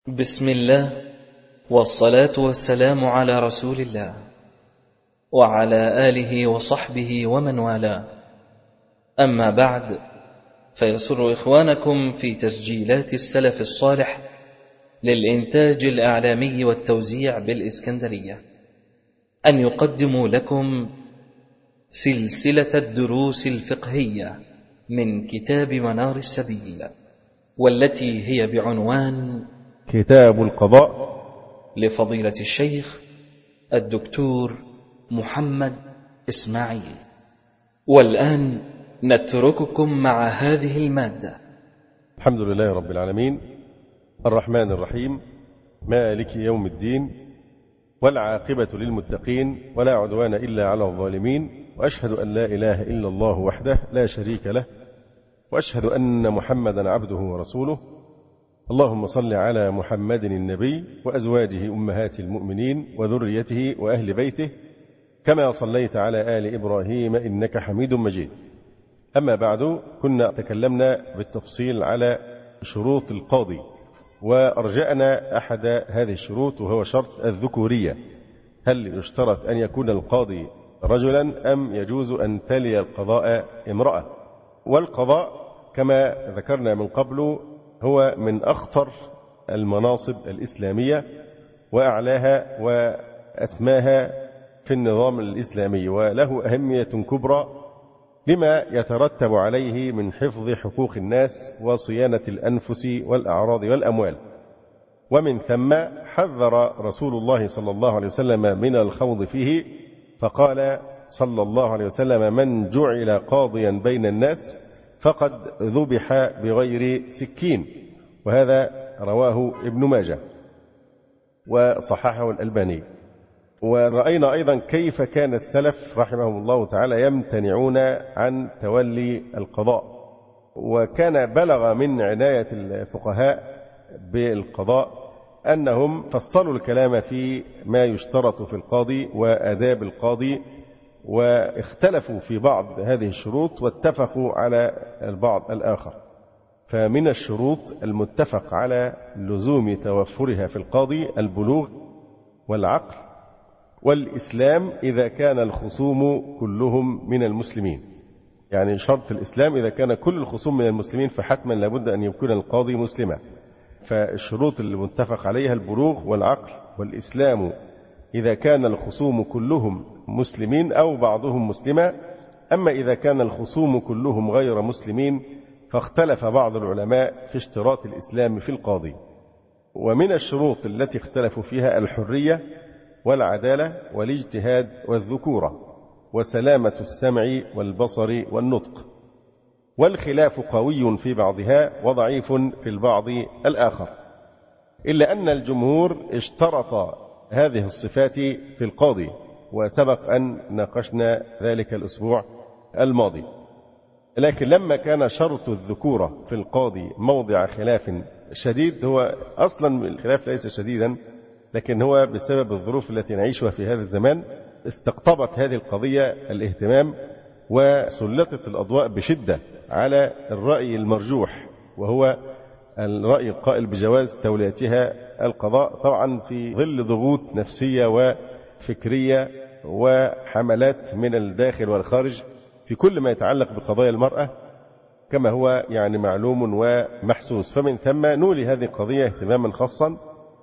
بسم الله، والصلاة والسلام على رسول الله وعلى آله وصحبه ومن والاه. أما بعد، فيسر إخوانكم في تسجيلات السلف الصالح للإنتاج الإعلامي والتوزيع بالإسكندرية أن يقدموا لكم سلسلة الدروس الفقهية من كتاب منار السبيل، والتي هي بعنوان كتاب القضاء لفضيلة الشيخ الدكتور محمد إسماعيل. والآن نترككم مع هذه المادة. الحمد لله رب العالمين، الرحمن الرحيم، مالك يوم الدين، والعاقبة للمتقين، ولا عدوان إلا على الظالمين، وأشهد أن لا إله إلا الله وحده لا شريك له، وأشهد أن محمدا عبده ورسوله. اللهم صل على محمد النبي وأزواجه أمهات المؤمنين وذريته وأهل بيته كما صليت على آل إبراهيم إنك حميد مجيد. أما بعد، كنا تكلمنا بالتفصيل على شروط القاضي، وأرجأنا أحد هذه الشروط وهو شرط الذكورية. هل يشترط أن يكون القاضي رجلا أم يجوز أن تلي القضاء امرأة؟ والقضاء كما ذكرنا من قبل هو من أخطر المناصب الإسلامية وأعلاها وأسماها في النظام الإسلامي، وله أهمية كبرى لما يترتب عليه من حفظ حقوق الناس وصيانة الأنفس والأعراض والأموال. ومن ثم حذر رسول الله صلى الله عليه وسلم من الخوض فيه، فقال صلى الله عليه وسلم: من جعل قاضيا بين الناس فقد ذبح بغير سكين. وهذا رواه ابن ماجه وصححه الألباني. ورأينا أيضا كيف كان السلف رحمهم الله تعالى يمتنعون عن تولي القضاء، وكان بلغ من عناية الفقهاء بالقضاء أنهم فصلوا الكلام في ما يشترط في القاضي وآداب القاضي، واختلفوا في بعض هذه الشروط واتفقوا على البعض الآخر. فمن الشروط المتفق على لزوم توفرها في القاضي البلوغ والعقل والإسلام إذا كان الخصوم كلهم من المسلمين. يعني شرط الإسلام إذا كان كل الخصوم من المسلمين فحتما لابد أن يكون القاضي مسلما. فالشروط المتفق عليها البلوغ والعقل والإسلام إذا كان الخصوم كلهم مسلمين أو بعضهم مسلما. أما إذا كان الخصوم كلهم غير مسلمين فاختلف بعض العلماء في اشتراط الإسلام في القاضي. ومن الشروط التي اختلفوا فيها الحرية والعدالة والاجتهاد والذكورة وسلامة السمع والبصر والنطق. والخلاف قوي في بعضها وضعيف في البعض الآخر، إلا أن الجمهور اشترط هذه الصفات في القاضي، وسبق أن ناقشنا ذلك الأسبوع الماضي. لكن لما كان شرط الذكورة في القاضي موضع خلاف شديد، هو أصلا الخلاف ليس شديدا، لكن هو بسبب الظروف التي نعيشها في هذا الزمان استقطبت هذه القضية الاهتمام، وسلطت الأضواء بشدة على الرأي المرجوح، وهو الرأي القائل بجواز توليتها القضاء، طبعا في ظل ضغوط نفسية وفكرية وحملات من الداخل والخارج في كل ما يتعلق بقضايا المرأة كما هو يعني معلوم ومحسوس. فمن ثم نولي هذه القضية اهتماما خاصا،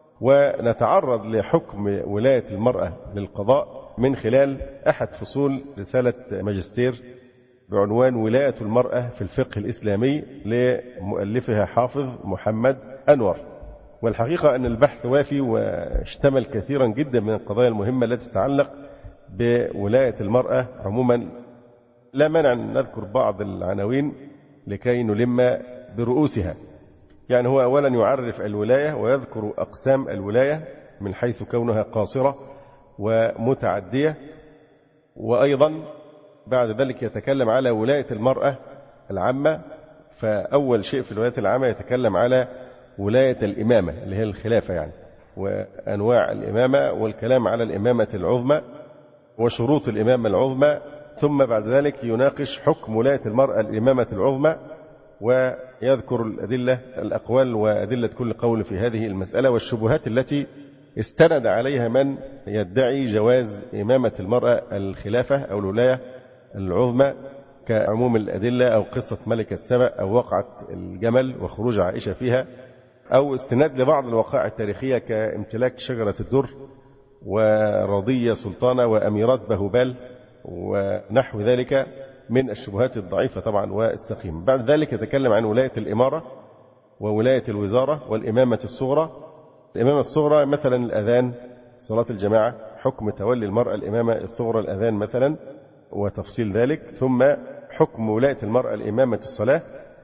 ونتعرض لحكم ولاية المرأة للقضاء من خلال أحد فصول رسالة ماجستير بعنوان ولاية المرأة في الفقه الإسلامي لمؤلفها حافظ محمد أنور. والحقيقة أن البحث وافي واشتمل كثيرا جدا من القضايا المهمة التي تتعلق بولاية المرأة عموما. لا مانع أن نذكر بعض العناوين لكي نلم برؤوسها. يعني هو أولا يعرف الولاية ويذكر أقسام الولاية من حيث كونها قاصرة ومتعدية، وأيضا بعد ذلك يتكلم على ولاية المرأة العامة. فأول شيء في الولاية العامة يتكلم على ولاية الإمامة اللي هي الخلافة يعني، وأنواع الإمامة، والكلام على الإمامة العظمى وشروط الإمامة العظمى. ثم بعد ذلك يناقش حكم ولاية المرأة الإمامة العظمى ويذكر الأدلة الأقوال وأدلة كل قول في هذه المسألة والشبهات التي استند عليها من يدعي جواز إمامة المرأة الخلافة أو الولاية العظمى، كعموم الأدلة أو قصة ملكة سبأ أو وقعة الجمل وخروج عائشة فيها، أو استناد لبعض الوقائع التاريخية كامتلاك شجرة الدر ورضية سلطانة وأميرات بهبال ونحو ذلك من الشبهات الضعيفة طبعا والسقيمة. بعد ذلك يتكلم عن ولاية الإمارة وولاية الوزارة والإمامة الصغرى. الإمامة الصغرى مثلا الأذان، صلاة الجماعة، حكم تولي المرأة الإمامة الصغرى الأذان مثلا وتفصيل ذلك، ثم حكم ولاية المرأة الإمامة الصلاة،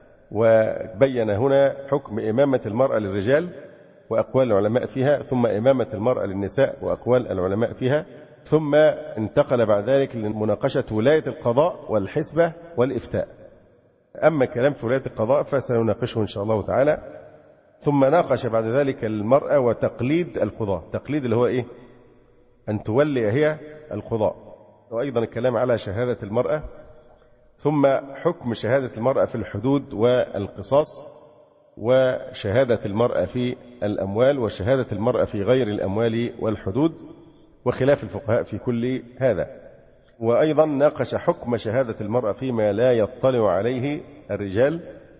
وبين هنا حكم إمامة المرأة للرجال وأقوال العلماء فيها، ثم إمامة المرأة للنساء وأقوال العلماء فيها، ثم انتقل بعد ذلك لمناقشة ولاية القضاء والحسبة والإفتاء. أما كلام في ولاية القضاء فسنناقشه إن شاء الله تعالى. ثم ناقش بعد ذلك المرأة وتقليد القضاء، تقليد اللي هو إيه؟ أن تولي هي القضاء، وأيضا الكلام على شهادة المرأة، ثم حكم شهادة المرأة في الحدود والقصاص، وشهادة المرأة في الأموال، وشهادة المرأة في غير الأموال والحدود، وخلاف الفقهاء في كل هذا. وأيضا ناقش حكم شهادة المرأة فيما لا يطلع عليه الرجال،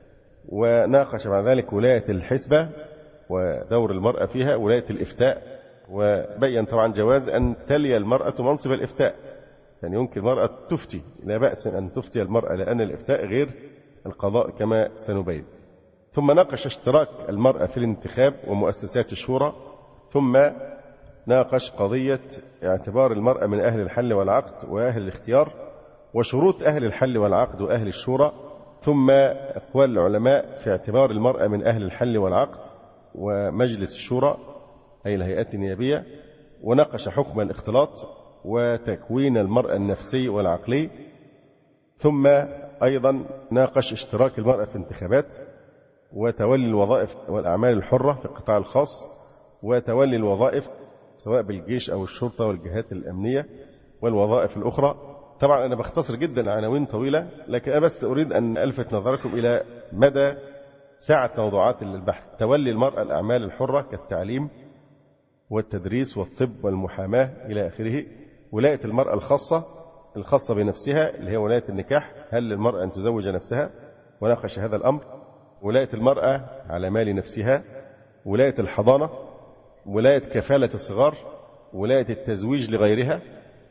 وناقش بعد ذلك ولاية الحسبة ودور المرأة فيها، ولاية الإفتاء، وبين طبعا جواز أن تلي المرأة منصب الإفتاء، يعني يمكن المرأة تفتي، لا بأس أن تفتي المرأة لأن الإفتاء غير القضاء كما سنبين. ثم ناقش اشتراك المرأة في الانتخاب ومؤسسات الشورى، ثم ناقش قضية اعتبار المرأة من أهل الحل والعقد وأهل الاختيار، وشروط أهل الحل والعقد وأهل الشورى، ثم أقوال العلماء في اعتبار المرأة من أهل الحل والعقد ومجلس الشورى أي الهيئات النيابية، وناقش حكم الاختلاط وتكوين المرأة النفسي والعقلي، ثم أيضا ناقش اشتراك المرأة في الانتخابات وتولي الوظائف والأعمال الحرة في القطاع الخاص، وتولي الوظائف سواء بالجيش أو الشرطة والجهات الأمنية والوظائف الأخرى. طبعا أنا بختصر جدا عناوين طويلة، لكن أنا بس أريد أن ألفت نظركم إلى مدى سعة موضوعات البحث. تولي المرأة الأعمال الحرة كالتعليم والتدريس والطب والمحاماة إلى آخره. ولاية المرأة الخاصة بنفسها اللي هي ولاية النكاح، هل للمرأة أن تزوج نفسها؟ وناقش هذا الأمر. ولاية المرأة على مال نفسها، ولاية الحضانة، ولاية كفالة الصغار، ولاية التزويج لغيرها،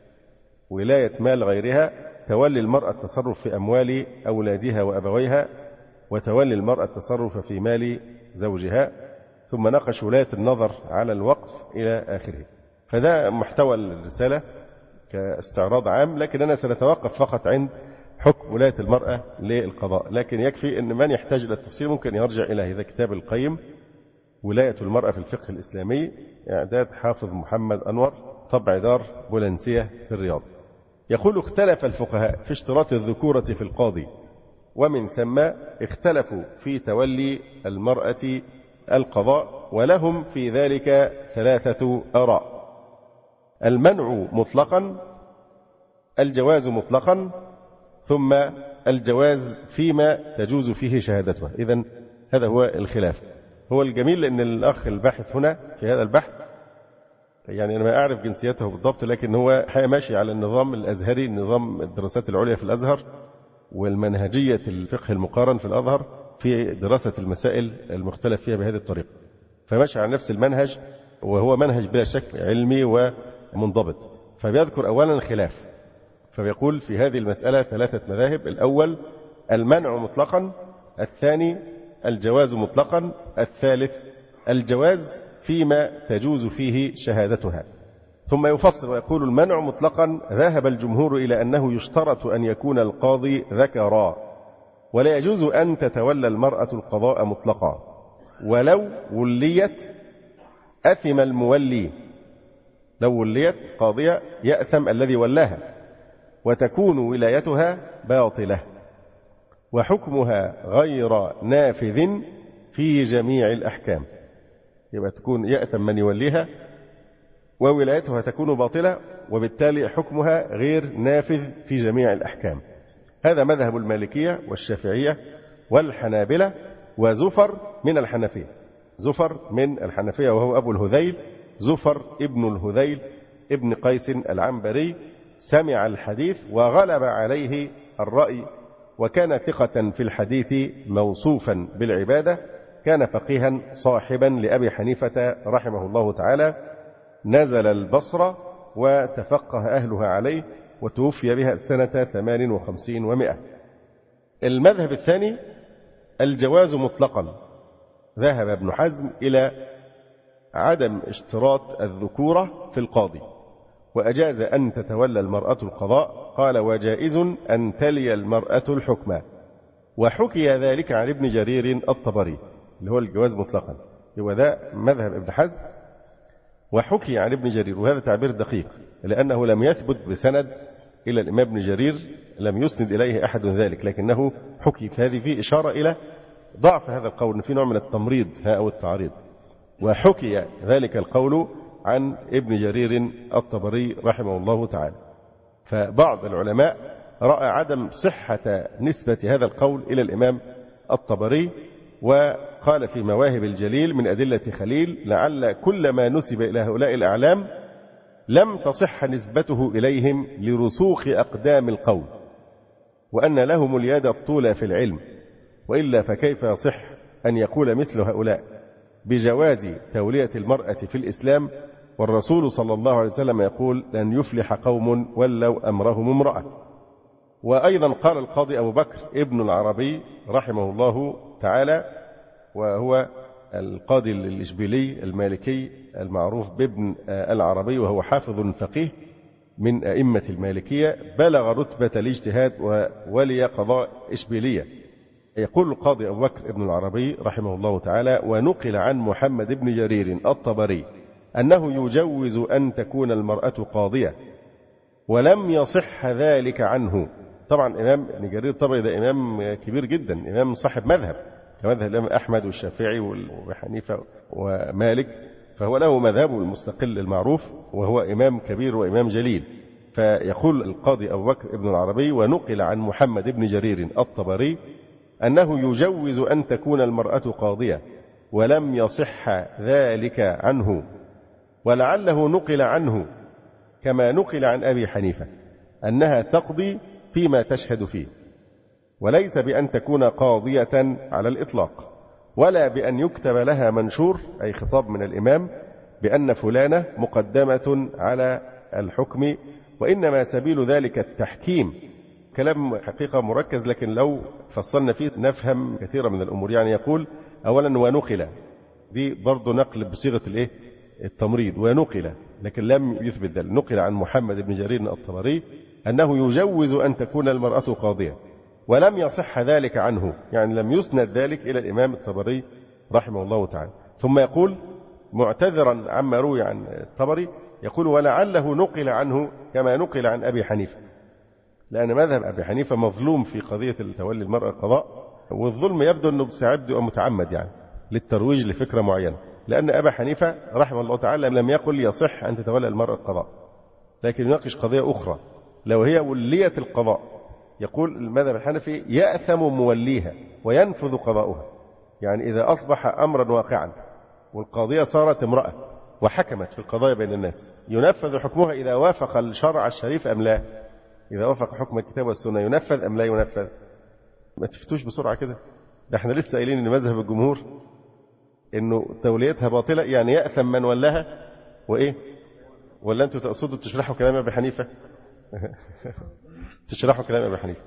ولاية مال غيرها، تولي المرأة التصرف في أموال أولادها وأبويها، وتولي المرأة التصرف في مال زوجها، ثم ناقش ولاية النظر على الوقف إلى آخره. فده محتوى الرسالة كاستعراض عام، لكن أنا سنتوقف فقط عند حكم ولاية المرأة للقضاء، لكن يكفي أن من يحتاج إلى التفصيل ممكن يرجع إلى هذا كتاب القيم ولاية المرأة في الفقه الإسلامي، إعداد حافظ محمد أنور، طبع دار بولنسية في الرياض. يقول: اختلف الفقهاء في اشتراط الذكورة في القاضي، ومن ثم اختلفوا في تولي المرأة القضاء، ولهم في ذلك 3 آراء: المنع مطلقا، الجواز مطلقا، ثم الجواز فيما تجوز فيه شهادتها. إذن هذا هو الخلاف. هو الجميل أن الأخ الباحث هنا في هذا البحث، يعني أنا ما أعرف جنسيته بالضبط، لكن هو ماشي على النظام الأزهري، نظام الدراسات العليا في الأزهر والمنهجية الفقه المقارن في الأزهر في دراسة المسائل المختلف فيها بهذه الطريقة، فماشي على نفس المنهج، وهو منهج بلا شك علمي ومنضبط. فبيذكر أولا الخلاف، فبيقول في هذه المسألة 3 مذاهب: الأول المنع مطلقا، الثاني الجواز مطلقا، الثالث الجواز فيما تجوز فيه شهادتها. ثم يفصل ويقول: المنع مطلقا ذهب الجمهور إلى أنه يشترط أن يكون القاضي ذكرا، ولا يجوز أن تتولى المرأة القضاء مطلقا، ولو وليت أثم المولي، لو وليت قاضية يأثم الذي ولاها، وتكون ولايتها باطلة، وحكمها غير نافذ في جميع الأحكام. يبقى تكون يأثم من يوليها، وولايتها تكون باطلة، وبالتالي حكمها غير نافذ في جميع الأحكام. هذا مذهب المالكية والشافعية والحنابلة، وزفر من الحنفية. زفر من الحنفية وهو أبو الهذيل، زفر ابن الهذيل ابن قيس العنبري، سمع الحديث وغلب عليه الرأي، وكان ثقة في الحديث موصوفا بالعبادة، كان فقيها صاحبا لأبي حنيفة رحمه الله تعالى، نزل البصرة وتفقه أهلها عليه، وتوفي بها سنة 58 و100. المذهب الثاني الجواز مطلقا. ذهب ابن حزم إلى عدم اشتراط الذكورة في القاضي، وأجاز أن تتولى المرأة القضاء. قال: وجائز أن تلي المرأة الحكم. وحكي ذلك عن ابن جرير الطبري، اللي هو الجواز مطلقا، هو ذا مذهب ابن حزم. وحكي عن ابن جرير، وهذا تعبير دقيق لأنه لم يثبت بسند إلى الإمام ابن جرير، لم يسند إليه أحد ذلك، لكنه حكي. فهذه فيه إشارة إلى ضعف هذا القول، في نوع من التمريض أو التعريض. وحكي ذلك القول عن ابن جرير الطبري رحمه الله تعالى. فبعض العلماء رأى عدم صحة نسبة هذا القول إلى الإمام الطبري، وقال في مواهب الجليل من أدلة خليل: لعل كل ما نسب إلى هؤلاء الأعلام لم تصح نسبته إليهم لرسوخ أقدام القول، وأن لهم اليد الطول في العلم، وإلا فكيف يصح أن يقول مثل هؤلاء بجواز تولية المرأة في الإسلام، والرسول صلى الله عليه وسلم يقول: لن يفلح قوم ولوا أمرهم امرأة. وأيضا قال القاضي أبو بكر ابن العربي رحمه الله تعالى، وهو القاضي الإشبيلي المالكي المعروف بابن العربي، وهو حافظ فقيه من أئمة المالكية، بلغ رتبة الاجتهاد وولي قضاء إشبيلية. يقول القاضي أبو بكر ابن العربي رحمه الله تعالى: ونقل عن محمد بن جرير الطبري أنه يجوز أن تكون المرأة قاضية، ولم يصح ذلك عنه. طبعا إمام ابن جرير الطبري ده إمام كبير جدا، إمام صاحب مذهب كمذهب الإمام أحمد والشافعي وحنيفة ومالك، فهو له مذهبه المستقل المعروف، وهو إمام كبير وإمام جليل. فيقول القاضي أبو بكر ابن العربي: ونقل عن محمد بن جرير الطبري أنه يجوز أن تكون المرأة قاضية، ولم يصح ذلك عنه، ولعله نقل عنه كما نقل عن أبي حنيفة أنها تقضي فيما تشهد فيه، وليس بأن تكون قاضية على الإطلاق، ولا بأن يكتب لها منشور، أي خطاب من الإمام، بأن فلانة مقدمة على الحكم، وإنما سبيل ذلك التحكيم. كلام حقيقة مركز، لكن لو فصلنا فيه نفهم كثيرا من الأمور. يعني يقول أولا: ونقل، دي برضو نقل بصيغة التمريض، ونقل، لكن لم يثبت ذلك. نقل عن محمد بن جرير الطبري أنه يجوز أن تكون المرأة قاضية، ولم يصح ذلك عنه، يعني لم يسند ذلك إلى الإمام الطبري رحمه الله تعالى. ثم يقول معتذرا عما روي عن الطبري، يقول: ولعله نقل عنه كما نقل عن أبي حنيفة، لأن مذهب أبي حنيفة مظلوم في قضية تولي المرأة القضاء، والظلم يبدو أنه سيبدو متعمد، يعني للترويج لفكرة معينة، لأن أبا حنيفة رحمه الله تعالى لم يقل يصح أن تتولى المرأة القضاء، لكن يناقش قضية أخرى. لو هي ولية القضاء، يقول المذهب الحنفي: يأثم موليها وينفذ قضاؤها. يعني إذا أصبح أمرا واقعا والقاضية صارت امرأة وحكمت في القضايا بين الناس، ينفذ حكمها إذا وافق الشرع الشريف أم لا؟ إذا وافق حكم الكتاب والسنة ينفذ أم لا ينفذ؟ ما تفتوش بسرعة كده، ده احنا لسه قايلين إن مذهب الجمهور إنه توليتها باطلة، يعني يأثم من ولاها وإيه؟ ولا أنتوا تقصدوا تشرحوا كلام أبي حنيفة؟ تشرحوا كلام أبي حنيفة.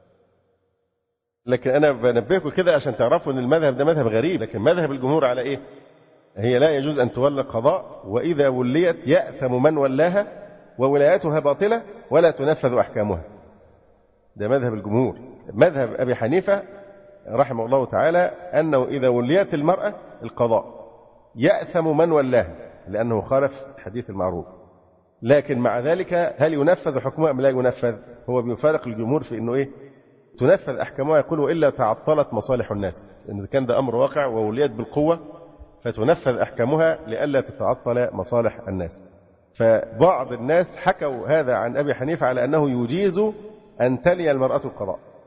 لكن أنا بنبهكم كده عشان تعرفوا أن المذهب ده مذهب غريب، لكن مذهب الجمهور على إيه؟ هي لا يجوز أن تولى القضاء، وإذا وليت يأثم من ولاها، وولايتها باطلة ولا تنفذ أحكامها. ده مذهب الجمهور. مذهب أبي حنيفة رحمه الله تعالى أنه إذا وليت المرأة القضاء يأثم من ولاها، لأنه خالف الحديث المعروف. لكن مع ذلك هل ينفذ حكمها أم لا ينفذ؟ هو بيفارق الجمهور في أنه إيه؟ تنفذ أحكامها، يقول: إلا تعطلت مصالح الناس، إن كان ده أمر واقع ووليت بالقوة فتنفذ أحكامها لئلا تتعطل مصالح الناس. فبعض الناس حكوا هذا عن أبي حنيفة على أنه يجيز أن تلي المرأة القضاء،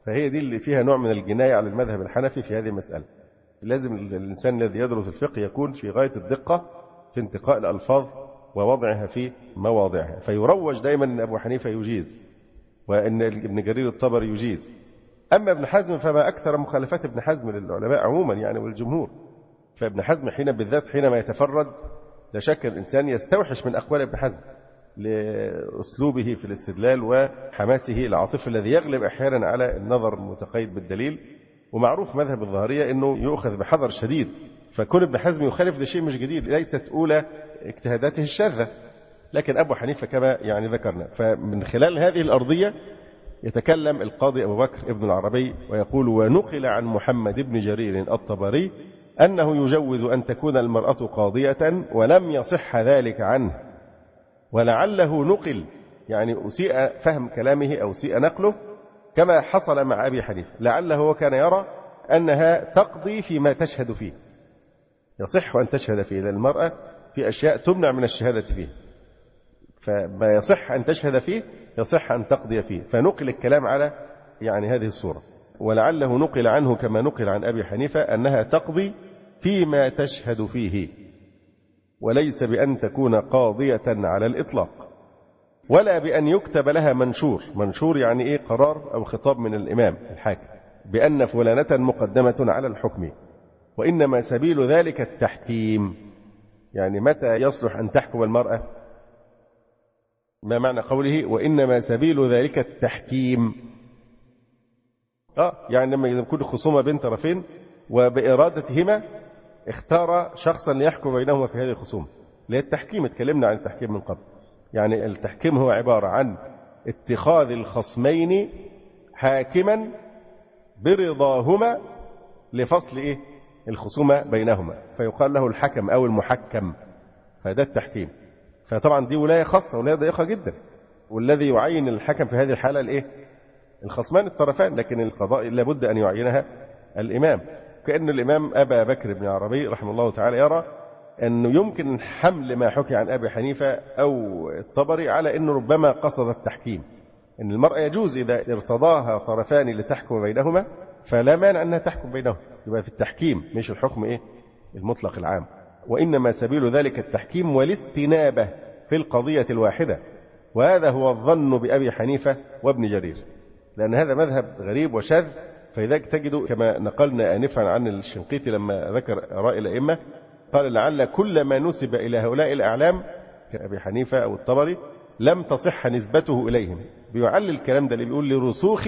فهي دي اللي فيها نوع من الجناية على المذهب الحنفي في هذه المسألة. لازم الإنسان الذي يدرس الفقه يكون في غاية الدقة في انتقاء الألفاظ ووضعها في مواضعها. فيروج دائما أن أبو حنيفة يجيز وأن ابن جرير الطبري يجيز. أما ابن حزم فما أكثر مخالفات ابن حزم للعلماء عموما يعني والجمهور. فابن حزم بالذات حينما يتفرد لا شك الإنسان يستوحش من أقوال ابن حزم لأسلوبه في الاستدلال وحماسه العاطفي الذي يغلب أحيانا على النظر المتقيد بالدليل. ومعروف مذهب الظاهرية أنه يؤخذ بحذر شديد، فكون ابن حزم يخالف ده شيء مش جديد، ليست أولى اجتهاداته الشاذة. لكن أبو حنيفة كما يعني ذكرنا. فمن خلال هذه الأرضية يتكلم القاضي أبو بكر ابن العربي ويقول: ونقل عن محمد بن جرير الطبري أنه يجوز أن تكون المرأة قاضية ولم يصح ذلك عنه، ولعله نقل يعني أسيء فهم كلامه أو أسيء نقله كما حصل مع أبي حنيفة، لعله هو كان يرى أنها تقضي فيما تشهد فيه، يصح أن تشهد فيه، لأن المرأة في أشياء تمنع من الشهادة فيه، فما يصح أن تشهد فيه يصح أن تقضي فيه. فنقل الكلام على يعني هذه الصورة، ولعله نقل عنه كما نقل عن أبي حنيفة أنها تقضي فيما تشهد فيه، وليس بأن تكون قاضية على الإطلاق، ولا بأن يكتب لها منشور. منشور يعني إيه؟ قرار أو خطاب من الإمام الحاكم بأن فلانة مقدمة على الحكم، وإنما سبيل ذلك التحكيم. يعني متى يصلح أن تحكم المرأة؟ ما معنى قوله وإنما سبيل ذلك التحكيم؟ يعني لما يكون خصومة بين طرفين وبإرادتهما اختار شخصا ليحكم بينهما في هذه الخصومة، اللي هي التحكيم. اتكلمنا عن التحكيم من قبل. يعني التحكيم هو عبارة عن اتخاذ الخصمين حاكما برضاهما لفصل إيه؟ الخصومة بينهما، فيقال له الحكم أو المحكم، فده التحكيم. فطبعا دي ولاية خاصة، ولاية ضيقة جدا، والذي يعين الحكم في هذه الحالة الإيه؟ الخصمان الطرفان، لكن القضاء لابد أن يعينها الإمام. كأن الإمام أبا بكر بن العربي رحمه الله تعالى يرى أنه يمكن حمل ما حكي عن أبي حنيفة أو الطبري على أنه ربما قصد التحكيم، أن المرأة يجوز إذا ارتضاها طرفان لتحكم بينهما فلا مانع أنها تحكم بينهم، يبقى في التحكيم مش الحكم إيه؟ المطلق العام. وإنما سبيل ذلك التحكيم والاستنابة في القضية الواحدة، وهذا هو الظن بأبي حنيفة وابن جرير، لأن هذا مذهب غريب وشاذ. فلذلك تجد كما نقلنا آنفا عن الشنقيطي لما ذكر آراء الأئمة قال: لعل كل ما نسب إلى هؤلاء الأعلام كأبي حنيفة أو الطبري لم تصح نسبته إليهم. بيعلل الكلام ده اللي بيقول لرسوخ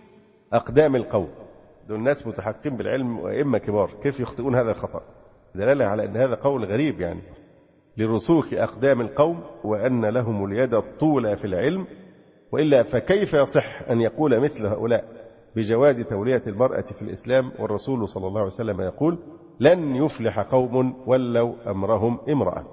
أقدام القوم، دول الناس متحققين بالعلم وأئمة كبار، كيف يخطئون هذا الخطأ؟ دلالة على أن هذا قول غريب، يعني لرسوخ أقدام القوم وأن لهم اليد الطولى في العلم، وإلا فكيف يصح أن يقول مثل هؤلاء بجواز تولية المرأة في الإسلام، والرسول صلى الله عليه وسلم يقول: لن يفلح قوم ولوا أمرهم امرأة.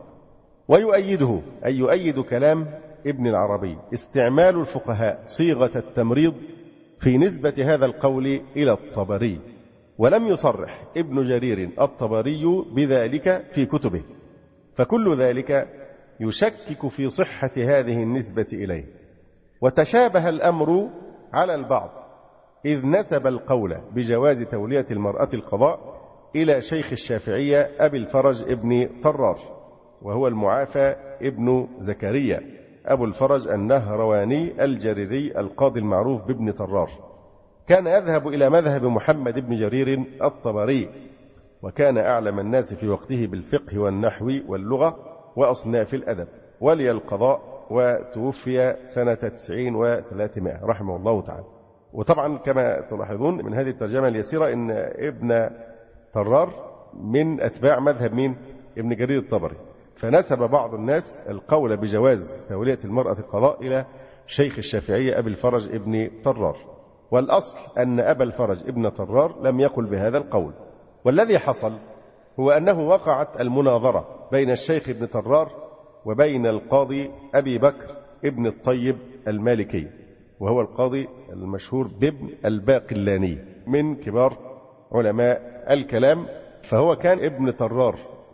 ويؤيده أي يؤيد كلام ابن العربي استعمال الفقهاء صيغة التمريض في نسبة هذا القول إلى الطبري، ولم يصرح ابن جرير الطبري بذلك في كتبه، فكل ذلك يشكك في صحة هذه النسبة إليه. وتشابه الأمر على البعض إذ نسب القول بجواز تولية المرأة القضاء إلى شيخ الشافعية أبي الفرج ابن طرار، وهو المعافى ابن زكريا أبو الفرج النهرواني الجريري القاضي المعروف بابن طرار. كان يذهب إلى مذهب محمد بن جرير الطبري، وكان أعلم الناس في وقته بالفقه والنحو واللغة وأصناف الأدب، ولي القضاء، وتوفي سنة 90 و300 رحمه الله تعالى. وطبعا كما تلاحظون من هذه الترجمة اليسيرة أن ابن طرار من أتباع مذهب مين؟ ابن جرير الطبري. فنسب بعض الناس القول بجواز تولية المرأة القضاء إلى شيخ الشافعية أبي الفرج ابن طرار، والأصل أن أبا الفرج ابن طرار لم يقل بهذا القول. والذي حصل هو أنه وقعت المناظرة بين الشيخ ابن طرار وبين القاضي أبي بكر ابن الطيب المالكي، وهو القاضي المشهور بابن الباقلاني من كبار علماء الكلام. فهو كان ابن طرار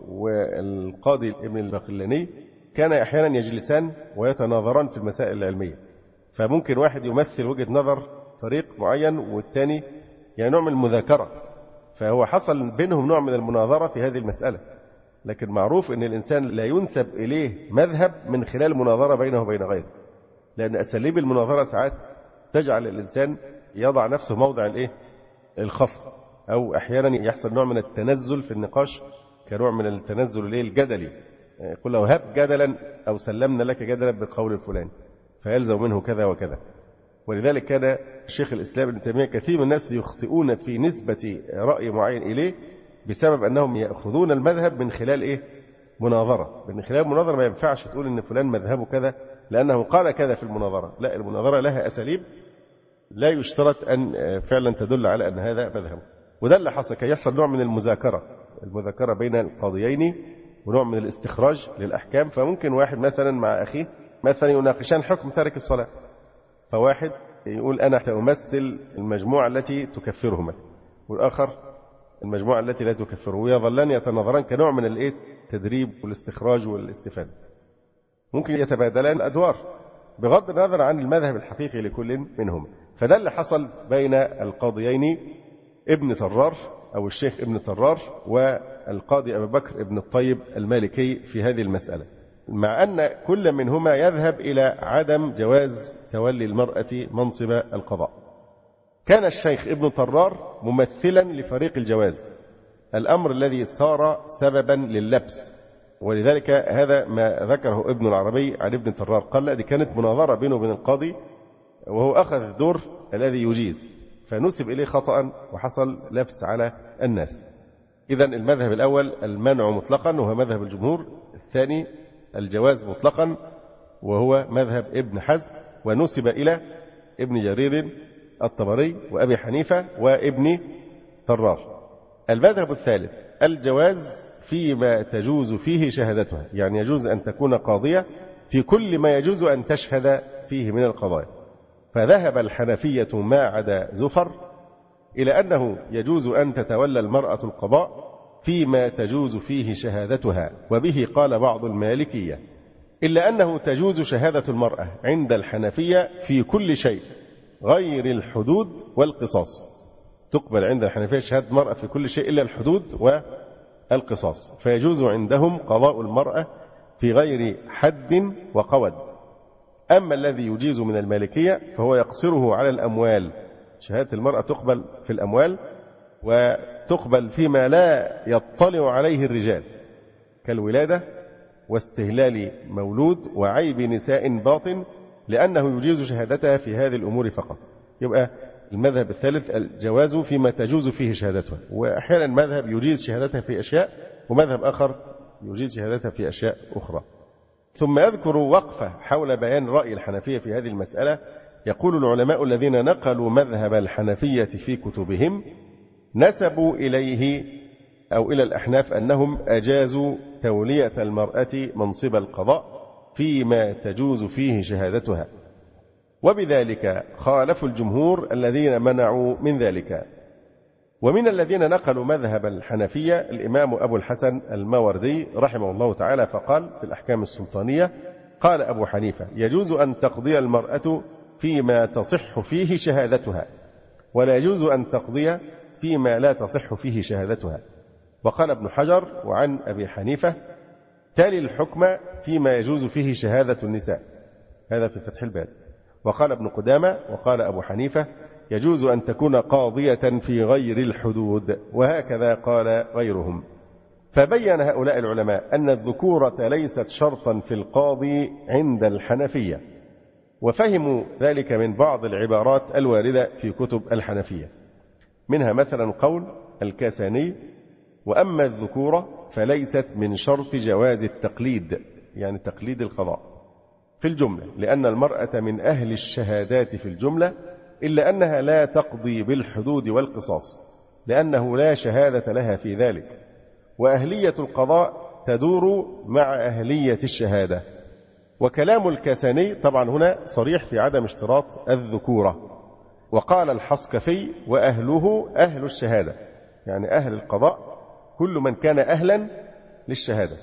والقاضي ابن الباقلاني كان أحيانا يجلسان ويتناظران في المسائل العلمية، فممكن واحد يمثل وجهة نظر فريق معين والثاني يعني نوع من المذاكرة، فهو حصل بينهم نوع من المناظرة في هذه المسألة. لكن معروف أن الإنسان لا ينسب إليه مذهب من خلال مناظرة بينه وبين غيره، لأن أساليب المناظرة ساعات تجعل الإنسان يضع نفسه موضع الخصم، أو أحيانا يحصل نوع من التنزل في النقاش كنوع من التنزل الجدلي، يقول له هب جدلا أو سلمنا لك جدلا بالقول الفلاني فيلزم منه كذا وكذا. ولذلك كان الشيخ الإسلام ابن تيمية كثير من الناس يخطئون في نسبة رأي معين إليه بسبب أنهم يأخذون المذهب من خلال مناظرة. من خلال مناظرة ما ينفعش تقول إن فلان مذهبه كذا لأنه قال كذا في المناظرة، لا، المناظرة لها أساليب لا يشترط أن فعلا تدل على أن هذا مذهبه. وده اللي حصل، كي يحصل نوع من المذاكرة بين القاضيين ونوع من الاستخراج للأحكام. فممكن واحد مثلا مع أخيه مثلا يناقشان حكم تارك الصلاة، فواحد يقول أنا سأمثل المجموعة التي تكفرهم، والآخر المجموعة التي لا تكفره، ويظلان يتناظران كنوع من التدريب والاستخراج والاستفادة. ممكن يتبادلان أدوار بغض النظر عن المذهب الحقيقي لكل منهم. فده اللي حصل بين القاضيين ابن طرار أو الشيخ ابن طرار والقاضي أبي بكر ابن الطيب المالكي في هذه المسألة، مع أن كل منهما يذهب إلى عدم جواز تولي المرأة منصب القضاء. كان الشيخ ابن طرار ممثلا لفريق الجواز، الأمر الذي صار سببا لللبس، ولذلك هذا ما ذكره ابن العربي عن ابن طرار، قال لا، دي كانت مناظرة بينه وبين القاضي وهو أخذ الدور الذي يجيز، فنسب إليه خطأ وحصل لبس على الناس. إذن المذهب الأول المنع مطلقا وهو مذهب الجمهور، الثاني الجواز مطلقا وهو مذهب ابن حزم، ونسب إلى ابن جرير الطبري وأبي حنيفة وابن طرار. المذهب الثالث الجواز فيما تجوز فيه شهادتها، يعني يجوز أن تكون قاضية في كل ما يجوز أن تشهد فيه من القضايا. فذهب الحنفية ما عدا زفر إلى أنه يجوز أن تتولى المرأة القضاء فيما تجوز فيه شهادتها، وبه قال بعض المالكية، إلا أنه تجوز شهادة المرأة عند الحنفية في كل شيء غير الحدود والقصاص. تقبل عند الحنفية شهادة المرأة في كل شيء إلا الحدود والقصاص، فيجوز عندهم قضاء المرأة في غير حد وقود. أما الذي يجيز من المالكية فهو يقصره على الأموال، شهادة المرأة تقبل في الأموال وتقبل فيما لا يطلع عليه الرجال كالولادة واستهلال مولود وعيب نساء باطن، لأنه يجيز شهادتها في هذه الأمور فقط. يبقى المذهب الثالث الجواز فيما تجوز فيه شهادتها، وأحيانا مذهب يجيز شهادتها في أشياء ومذهب آخر يجيز شهادتها في أشياء أخرى. ثم يذكر وقفة حول بيان رأي الحنفية في هذه المسألة. يقول العلماء الذين نقلوا مذهب الحنفية في كتبهم نسبوا إليه أو إلى الأحناف أنهم أجازوا تولية المرأة منصب القضاء فيما تجوز فيه شهادتها، وبذلك خالفوا الجمهور الذين منعوا من ذلك. ومن الذين نقلوا مذهب الحنفية الإمام أبو الحسن الماوردي رحمه الله تعالى، فقال في الأحكام السلطانية: قال أبو حنيفة: يجوز أن تقضي المرأة فيما تصح فيه شهادتها، ولا يجوز أن تقضي فيما لا تصح فيه شهادتها. وقال ابن حجر وعن أبي حنيفة: تالي الحكم فيما يجوز فيه شهادة النساء، هذا في فتح الباري. وقال ابن قدامة وقال أبو حنيفة: يجوز أن تكون قاضية في غير الحدود، وهكذا قال غيرهم. فبين هؤلاء العلماء أن الذكورة ليست شرطا في القاضي عند الحنفية، وفهموا ذلك من بعض العبارات الواردة في كتب الحنفية، منها مثلا قول الكاساني: وأما الذكورة فليست من شرط جواز التقليد، يعني تقليد القضاء في الجملة، لأن المرأة من أهل الشهادات في الجملة، إلا أنها لا تقضي بالحدود والقصاص لأنه لا شهادة لها في ذلك، وأهلية القضاء تدور مع أهلية الشهادة. وكلام الكاساني طبعا هنا صريح في عدم اشتراط الذكورة. وقال الحصكفي: وأهله أهل الشهادة، يعني أهل القضاء كل من كان أهلا للشهادة،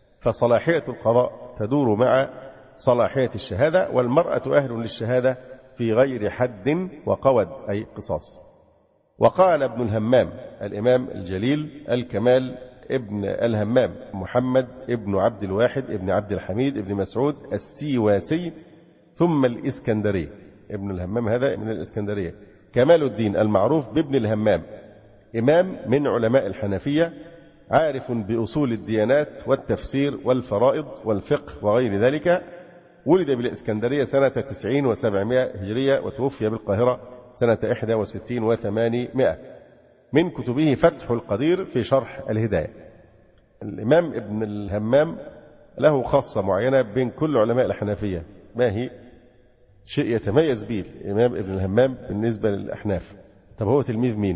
فصلاحية القضاء تدور مع صلاحية الشهادة، والمرأة أهل للشهادة في غير حد وقود أي قصاص. وقال ابن الهمام الإمام الجليل الكمال ابن الهمام محمد ابن عبد الواحد ابن عبد الحميد ابن مسعود السيواسي ثم الإسكندري. ابن الهمام هذا من الإسكندرية. كمال الدين المعروف بابن الهمام إمام من علماء الحنفية، عارف بأصول الديانات والتفسير والفرائض والفقه وغير ذلك. ولد بالإسكندرية سنة 90 و700 هجرية، وتوفي بالقاهرة سنة 61 و800. من كتبه فتح القدير في شرح الهداية. الإمام ابن الهمام له خاصة معينة بين كل علماء الحنفية. ما هي؟ شيء يتميز به الإمام ابن الهمام بالنسبة للأحناف. طب هو تلميذ مين؟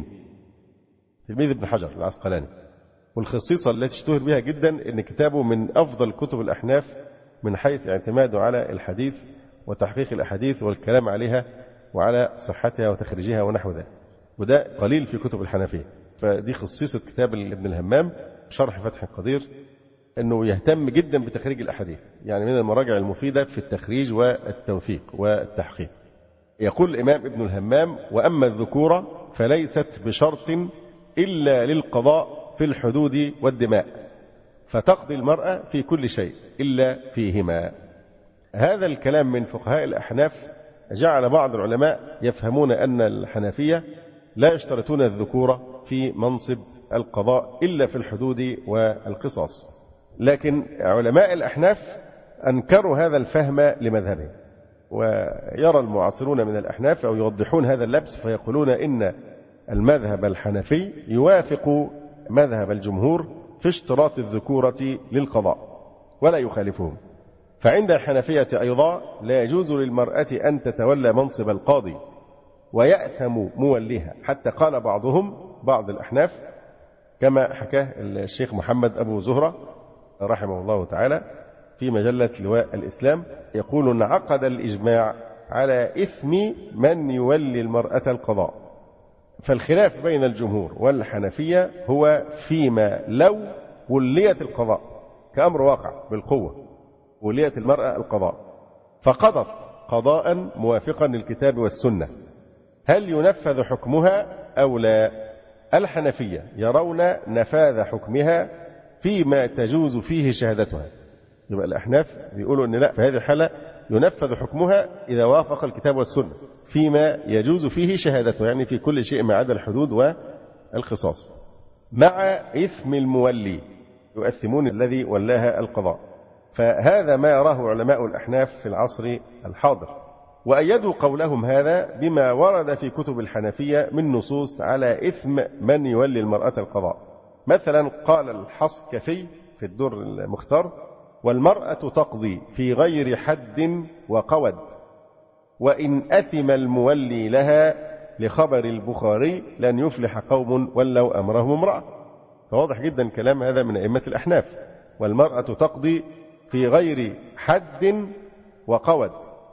تلميذ ابن حجر العسقلاني. والخصيصة التي اشتهر بها جدا أن كتابه من أفضل كتب الأحناف من حيث اعتماده على الحديث وتحقيق الأحاديث والكلام عليها وعلى صحتها وتخريجها ونحو ذلك. وده قليل في كتب الحنفية. فدي خصيصة كتاب ابن الهمام شرح فتح القدير، أنه يهتم جدا بتخريج الأحاديث، يعني من المراجع المفيدة في التخريج والتوثيق والتحقيق. يقول الإمام ابن الهمام: وأما الذكورة فليست بشرط إلا للقضاء في الحدود والدماء، فتقضي المرأة في كل شيء إلا فيهما. هذا الكلام من فقهاء الأحناف جعل بعض العلماء يفهمون أن الحنفية لا يشترطون الذكورة في منصب القضاء إلا في الحدود والقصاص. لكن علماء الأحناف أنكروا هذا الفهم لمذهبهم. ويرى المعاصرون من الأحناف أو يوضحون هذا اللبس فيقولون إن المذهب الحنفي يوافق مذهب الجمهور في اشتراط الذكورة للقضاء ولا يخالفهم. فعند الحنفية أيضا لا يجوز للمرأة أن تتولى منصب القاضي ويأثم موليها، حتى قال بعض الأحناف كما حكاه الشيخ محمد أبو زهرة رحمه الله تعالى في مجلة لواء الإسلام، يقول: انعقد الإجماع على إثم من يولي المرأة القضاء. فالخلاف بين الجمهور والحنفية هو فيما لو وليت القضاء كأمر واقع بالقوة، وليت المرأة القضاء فقضت قضاء موافقا للكتاب والسنة، هل ينفذ حكمها أو لا؟ الحنفية يرون نفاذ حكمها فيما تجوز فيه شهادتها. يبقى الأحناف بيقولوا أن لا، في هذه الحالة ينفذ حكمها إذا وافق الكتاب والسنة فيما يجوز فيه شهادتها، يعني في كل شيء ما عدا الحدود والقصاص، مع إثم المولي، يؤثمون الذي ولاها القضاء. فهذا ما يراه علماء الأحناف في العصر الحاضر، وأيدوا قولهم هذا بما ورد في كتب الحنفية من نصوص على إثم من يولي المرأة القضاء. مثلا قال الحصكفي في الدر المختار: والمرأة تقضي في غير حد وقود، وإن أثم المولي لها، لخبر البخاري: لن يفلح قوم ولوا أمرهم امرأة. فواضح جدا كلام هذا من أئمة الأحناف. والمرأة تقضي في غير حد وقود.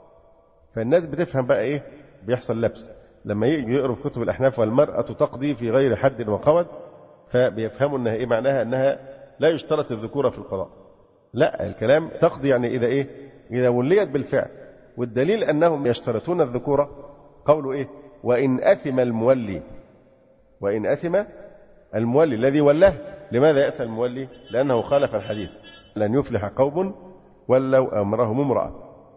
فالناس بتفهم بقى إيه بيحصل لبس لما يقروا في كتب الأحناف والمرأة تقضي في غير حد وقود، فبيفهموا أنها إيه معناها، أنها لا يشترط الذكورة في القضاء. لا، الكلام تقضي يعني إذا إيه؟ إذا وليت بالفعل. والدليل أنهم يشترطون الذكورة قولوا إيه؟ وإن أثم المولي. وإن أثم المولي الذي ولاه. لماذا يأثم المولي؟ لأنه خالف الحديث: لن يفلح قوم ولوا أمرهم امرأة.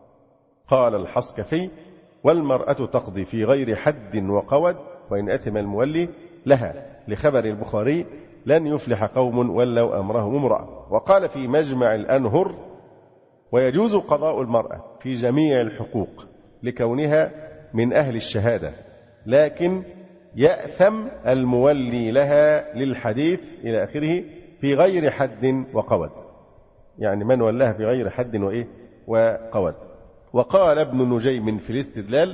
قال الحصكفي: والمرأة تقضي في غير حد وقود، وإن أثم المولي لها، لخبر البخاري: لن يفلح قوم ولوا أمرهم امرأة. وقال في مجمع الأنهر: ويجوز قضاء المرأة في جميع الحقوق لكونها من أهل الشهادة، لكن يأثم المولي لها، للحديث إلى آخره، في غير حد وقود. يعني من ولاها في غير حد وقود. وقال ابن نجيم في الاستدلال: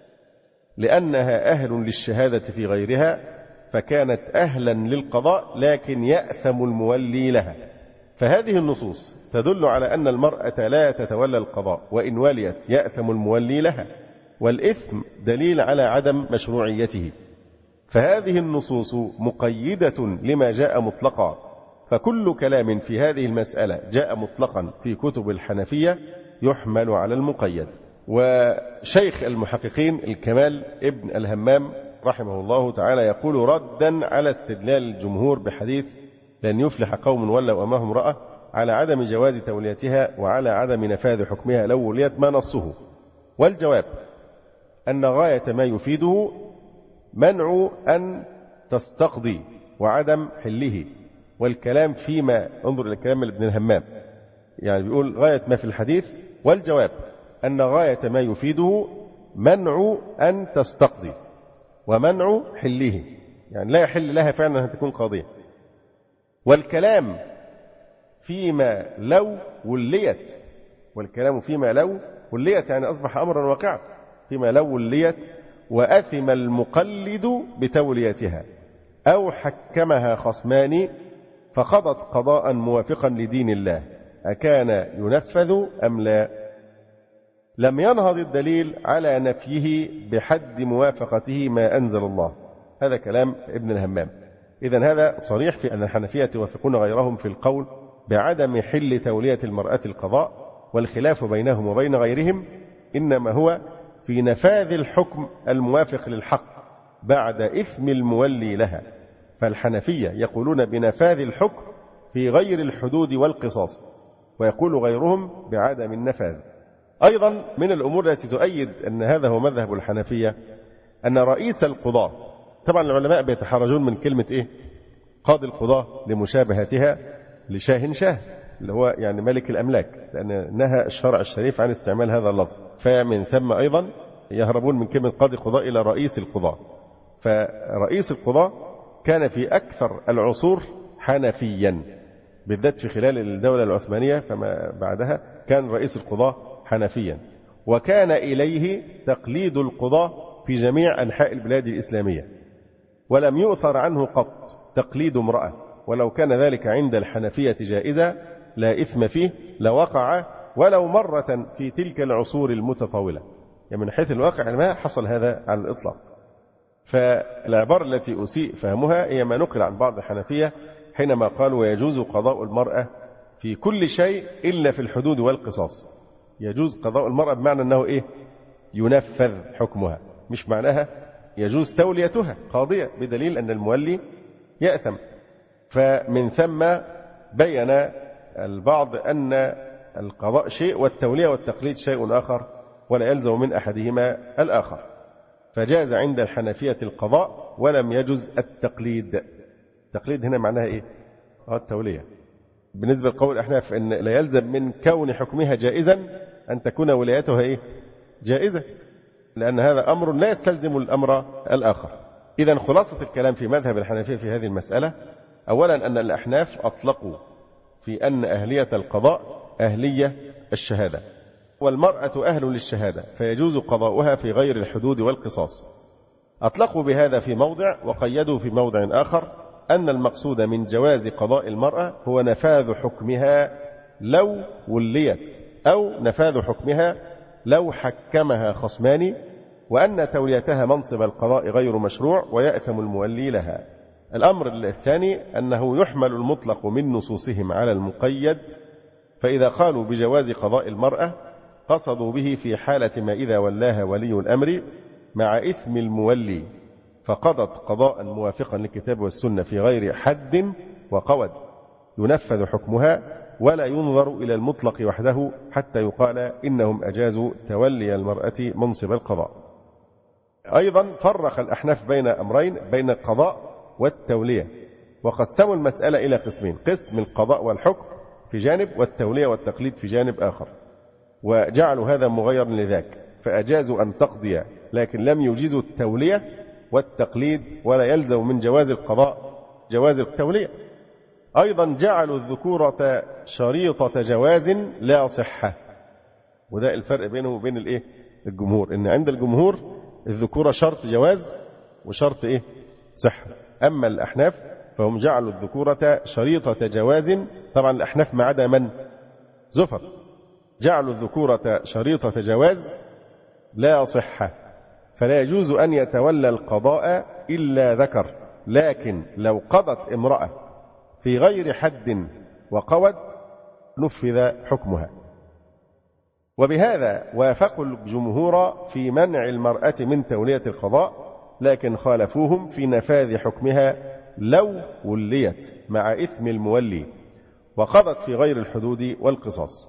لأنها أهل للشهادة في غيرها، فكانت أهلا للقضاء، لكن يأثم المولي لها. فهذه النصوص تدل على أن المرأة لا تتولى القضاء، وإن وليت يأثم المولي لها، والإثم دليل على عدم مشروعيته. فهذه النصوص مقيدة لما جاء مطلقا، فكل كلام في هذه المسألة جاء مطلقا في كتب الحنفية يحمل على المقيد، وشيخ المحققين الكمال ابن الهمام رحمه الله تعالى يقول ردا على استدلال الجمهور بحديث لن يفلح قوم ولوا أمامهم امرأة على عدم جواز توليتها وعلى عدم نفاذ حكمها لو وليت ما نصه. والجواب أن غاية ما يفيده منع أن تستقضي وعدم حله. والكلام فيما انظر إلى كلام ابن الهمام، يعني بيقول غاية ما في الحديث، والجواب أن غاية ما يفيده منع أن تستقضي ومنع حله، يعني لا يحل لها فعلا أن تكون قاضية. والكلام فيما لو وليت، والكلام فيما لو وليت يعني أصبح أمرا واقعا، فيما لو وليت وأثم المقلد بتوليتها أو حكمها خصمان فقضت قضاء موافقا لدين الله أكان ينفذ أم لا؟ لم ينهض الدليل على نفيه بحد موافقته ما أنزل الله. هذا كلام ابن الهمام. إذن هذا صريح في أن الحنفية يوافقون غيرهم في القول بعدم حل تولية المرأة القضاء، والخلاف بينهم وبين غيرهم إنما هو في نفاذ الحكم الموافق للحق بعد إثم المولي لها. فالحنفية يقولون بنفاذ الحكم في غير الحدود والقصاص، ويقول غيرهم بعدم النفاذ. أيضا من الأمور التي تؤيد أن هذا هو مذهب الحنفية أن رئيس القضاة، طبعا العلماء بيتحرجون من كلمة إيه؟ قاضي القضاة لمشابهتها لشاه شاه، اللي هو يعني ملك الأملاك، لأن نهى الشرع الشريف عن استعمال هذا اللفظ. فمن ثم أيضا يهربون من كلمة قاضي القضاء إلى رئيس القضاة. فرئيس القضاة كان في أكثر العصور حنفيا، بالذات في خلال الدولة العثمانية فما بعدها كان رئيس القضاة حنفيا، وكان إليه تقليد القضاة في جميع أنحاء البلاد الإسلامية، ولم يؤثر عنه قط تقليد امرأة، ولو كان ذلك عند الحنفية جائزة لا إثم فيه لوقع ولو مرة في تلك العصور المتطاولة. يعني من حيث الواقع ما حصل هذا على الإطلاق. فالعبارة التي أسيء فهمها هي ما نقل عن بعض الحنفية حينما قالوا ويجوز قضاء المرأة في كل شيء إلا في الحدود والقصاص. يجوز قضاء المرأة بمعنى أنه إيه؟ ينفذ حكمها، مش معناها يجوز توليتها قاضية، بدليل أن المولي يأثم. فمن ثم بين البعض أن القضاء شيء والتولية والتقليد شيء آخر، ولا يلزم من أحدهما الآخر. فجاز عند الحنفية القضاء ولم يجز التقليد. التقليد هنا معناها إيه؟ التولية. بالنسبة لقول الأحناف أن لا يلزم من كون حكمها جائزا أن تكون ولايتها إيه؟ جائزة، لأن هذا أمر لا يستلزم الأمر الآخر. إذن خلاصة الكلام في مذهب الحنفية في هذه المسألة، أولا أن الأحناف أطلقوا في أن أهلية القضاء أهلية الشهادة، والمرأة أهل للشهادة فيجوز قضاؤها في غير الحدود والقصاص. أطلقوا بهذا في موضع، وقيدوا في موضع آخر أن المقصود من جواز قضاء المرأة هو نفاذ حكمها لو وليت، أو نفاذ حكمها لو حكمها خصمان، وأن توليتها منصب القضاء غير مشروع ويأثم المولي لها. الأمر الثاني أنه يحمل المطلق من نصوصهم على المقيد، فإذا قالوا بجواز قضاء المرأة قصدوا به في حالة ما إذا ولاها ولي الأمر مع إثم المولي فقضت قضاء موافقا للكتاب والسنة في غير حد وقود ينفذ حكمها، ولا ينظر إلى المطلق وحده حتى يقال إنهم أجازوا تولي المرأة منصب القضاء. أيضا فرق الأحناف بين أمرين، بين القضاء والتولية، وقسموا المسألة إلى قسمين: قسم القضاء والحكم في جانب، والتولية والتقليد في جانب آخر، وجعلوا هذا مغير لذاك، فأجازوا أن تقضي لكن لم يجيزوا التولية والتقليد، ولا يلزم من جواز القضاء جواز التولية. أيضا جعلوا الذكورة شريطة جواز لا صحة، وده الفرق بينه وبين الجمهور، إن عند الجمهور الذكورة شرط جواز وشرط صحة، أما الأحناف فهم جعلوا الذكورة شريطة جواز. طبعا الأحناف ما عدا من؟ زفر، جعلوا الذكورة شريطة جواز لا صحة، فلا يجوز أن يتولى القضاء إلا ذكر، لكن لو قضت امرأة في غير حد وقود نفذ حكمها. وبهذا وافقوا الجمهور في منع المرأة من تولية القضاء، لكن خالفوهم في نفاذ حكمها لو وليت مع إثم المولي وقضت في غير الحدود والقصاص.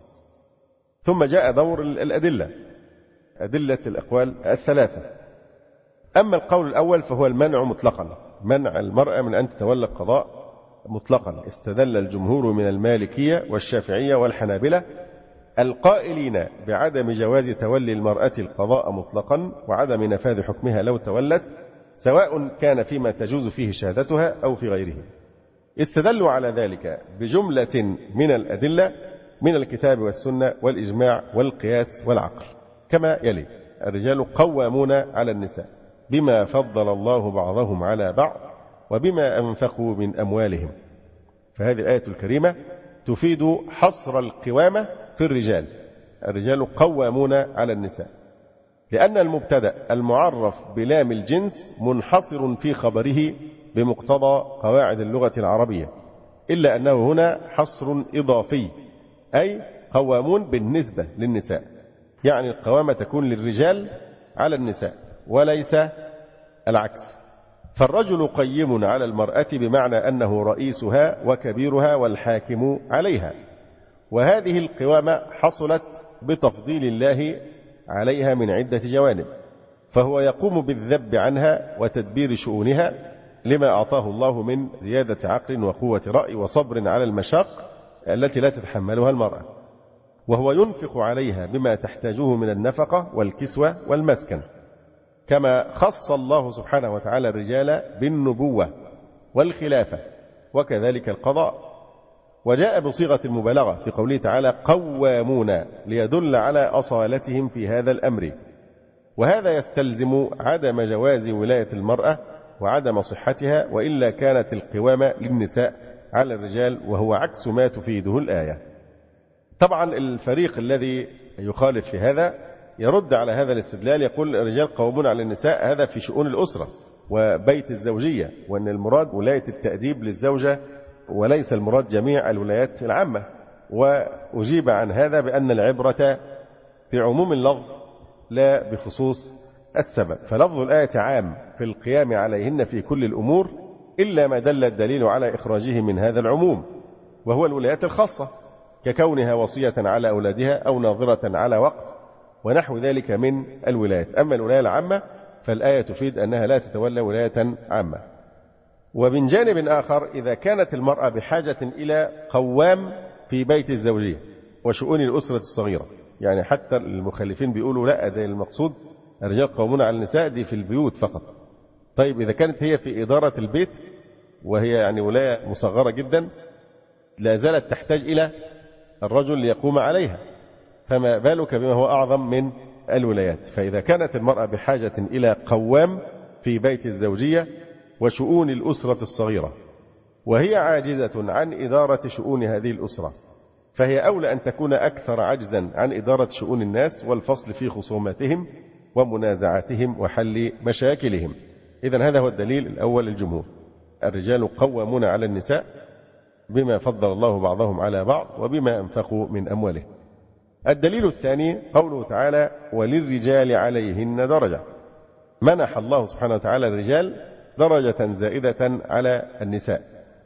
ثم جاء دور الأدلة، أدلة الأقوال الثلاثة. أما القول الأول فهو المنع مطلقا، منع المرأة من أن تتولى القضاء مطلقا. استدل الجمهور من المالكية والشافعية والحنابلة القائلين بعدم جواز تولي المرأة القضاء مطلقا وعدم نفاذ حكمها لو تولت، سواء كان فيما تجوز فيه شهادتها أو في غيره. استدلوا على ذلك بجملة من الأدلة من الكتاب والسنة والإجماع والقياس والعقل كما يلي: الرجال قوامون على النساء بما فضل الله بعضهم على بعض وبما أنفقوا من أموالهم. فهذه الآية الكريمة تفيد حصر القوامة في الرجال، الرجال قوامون على النساء، لأن المبتدأ المعرف بلام الجنس منحصر في خبره بمقتضى قواعد اللغة العربية، إلا أنه هنا حصر إضافي، أي قوامون بالنسبة للنساء، يعني القوامة تكون للرجال على النساء وليس العكس. فالرجل قيم على المرأة بمعنى أنه رئيسها وكبيرها والحاكم عليها، وهذه القوامة حصلت بتفضيل الله عليها من عدة جوانب، فهو يقوم بالذب عنها وتدبير شؤونها لما أعطاه الله من زيادة عقل وقوة رأي وصبر على المشاق التي لا تتحملها المرأة، وهو ينفق عليها بما تحتاجه من النفقة والكسوة والمسكن، كما خص الله سبحانه وتعالى الرجال بالنبوة والخلافة وكذلك القضاء. وجاء بصيغة المبالغة في قوله تعالى قوامون ليدل على أصالتهم في هذا الأمر، وهذا يستلزم عدم جواز ولاية المرأة وعدم صحتها، وإلا كانت القوامة للنساء على الرجال، وهو عكس ما تفيده الآية. طبعا الفريق الذي يخالف في هذا يرد على هذا الاستدلال، يقول الرجال قوامون على النساء، هذا في شؤون الأسرة وبيت الزوجية، وأن المراد ولاية التأديب للزوجة وليس المراد جميع الولايات العامة. وأجيب عن هذا بأن العبرة بعموم اللفظ لا بخصوص السبب، فلفظ الآية عام في القيام عليهن في كل الأمور إلا ما دل الدليل على إخراجه من هذا العموم، وهو الولايات الخاصة ككونها وصية على أولادها أو ناظرة على وقف ونحو ذلك من الولايات. أما الولاية العامة فالآية تفيد أنها لا تتولى ولاية عامة. ومن جانب آخر إذا كانت المرأة بحاجة إلى قوام في بيت الزوجية وشؤون الأسرة الصغيرة، يعني حتى المخلفين بيقولوا لا، ده المقصود الرجال قوامون على النساء دي في البيوت فقط. طيب إذا كانت هي في إدارة البيت وهي يعني ولاية مصغرة جدا، لا زالت تحتاج إلى الرجل ليقوم عليها، فما بالك بما هو أعظم من الولايات. فإذا كانت المرأة بحاجة إلى قوام في بيت الزوجية وشؤون الأسرة الصغيرة وهي عاجزة عن إدارة شؤون هذه الأسرة، فهي أولى أن تكون أكثر عجزا عن إدارة شؤون الناس والفصل في خصوماتهم ومنازعاتهم وحل مشاكلهم. إذن هذا هو الدليل الأول للجمهور: الرجال قوامون على النساء بما فضل الله بعضهم على بعض وبما أنفقوا من أموالهم. الدليل الثاني قوله تعالى: وللرجال عليهن درجة. منح الله سبحانه وتعالى الرجال درجة زائدة على النساء،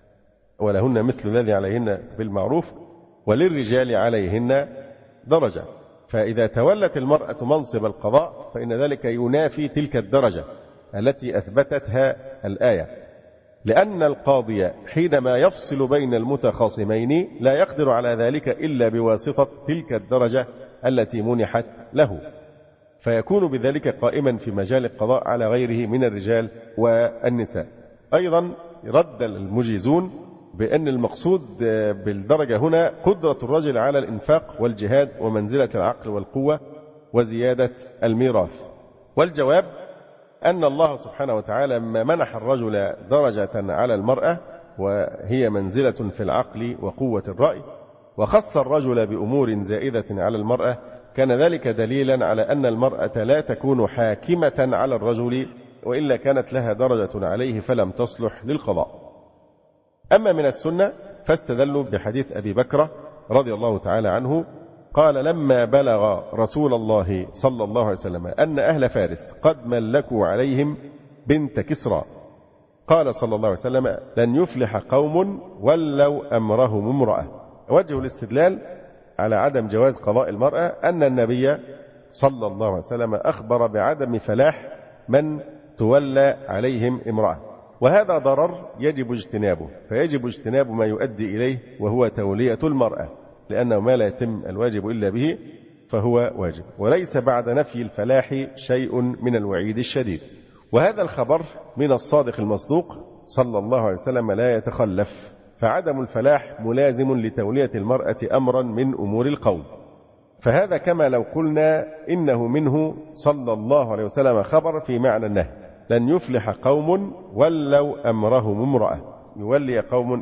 ولهن مثل الذي عليهن بالمعروف وللرجال عليهن درجة. فإذا تولت المرأة منصب القضاء فإن ذلك ينافي تلك الدرجة التي أثبتتها الآية، لأن القاضي حينما يفصل بين المتخاصمين لا يقدر على ذلك إلا بواسطة تلك الدرجة التي منحت له، فيكون بذلك قائما في مجال القضاء على غيره من الرجال والنساء. أيضا رد المجيزون بأن المقصود بالدرجة هنا قدرة الرجل على الإنفاق والجهاد ومنزلة العقل والقوة وزيادة الميراث. والجواب أن الله سبحانه وتعالى لما منح الرجل درجة على المرأة وهي منزلة في العقل وقوة الرأي، وخص الرجل بأمور زائدة على المرأة، كان ذلك دليلا على أن المرأة لا تكون حاكمة على الرجل، وإلا كانت لها درجة عليه فلم تصلح للقضاء. أما من السنة فاستدلوا بحديث أبي بكر رضي الله تعالى عنه قال لما بلغ رسول الله صلى الله عليه وسلم أن أهل فارس قد ملكوا عليهم بنت كسرى قال صلى الله عليه وسلم لن يفلح قوم ولوا أمرهم امرأة. وجه الاستدلال على عدم جواز قضاء المرأة أن النبي صلى الله عليه وسلم أخبر بعدم فلاح من تولى عليهم امرأة، وهذا ضرر يجب اجتنابه، فيجب اجتناب ما يؤدي إليه وهو تولية المرأة، لأنه ما لا يتم الواجب إلا به فهو واجب، وليس بعد نفي الفلاح شيء من الوعيد الشديد. وهذا الخبر من الصادق المصدوق صلى الله عليه وسلم لا يتخلف، فعدم الفلاح ملازم لتولية المرأة أمرا من أمور القوم، فهذا كما لو قلنا إنه منه صلى الله عليه وسلم خبر في معنى النهي لن يفلح قوم ولوا أمرهم امرأة، يولي قوم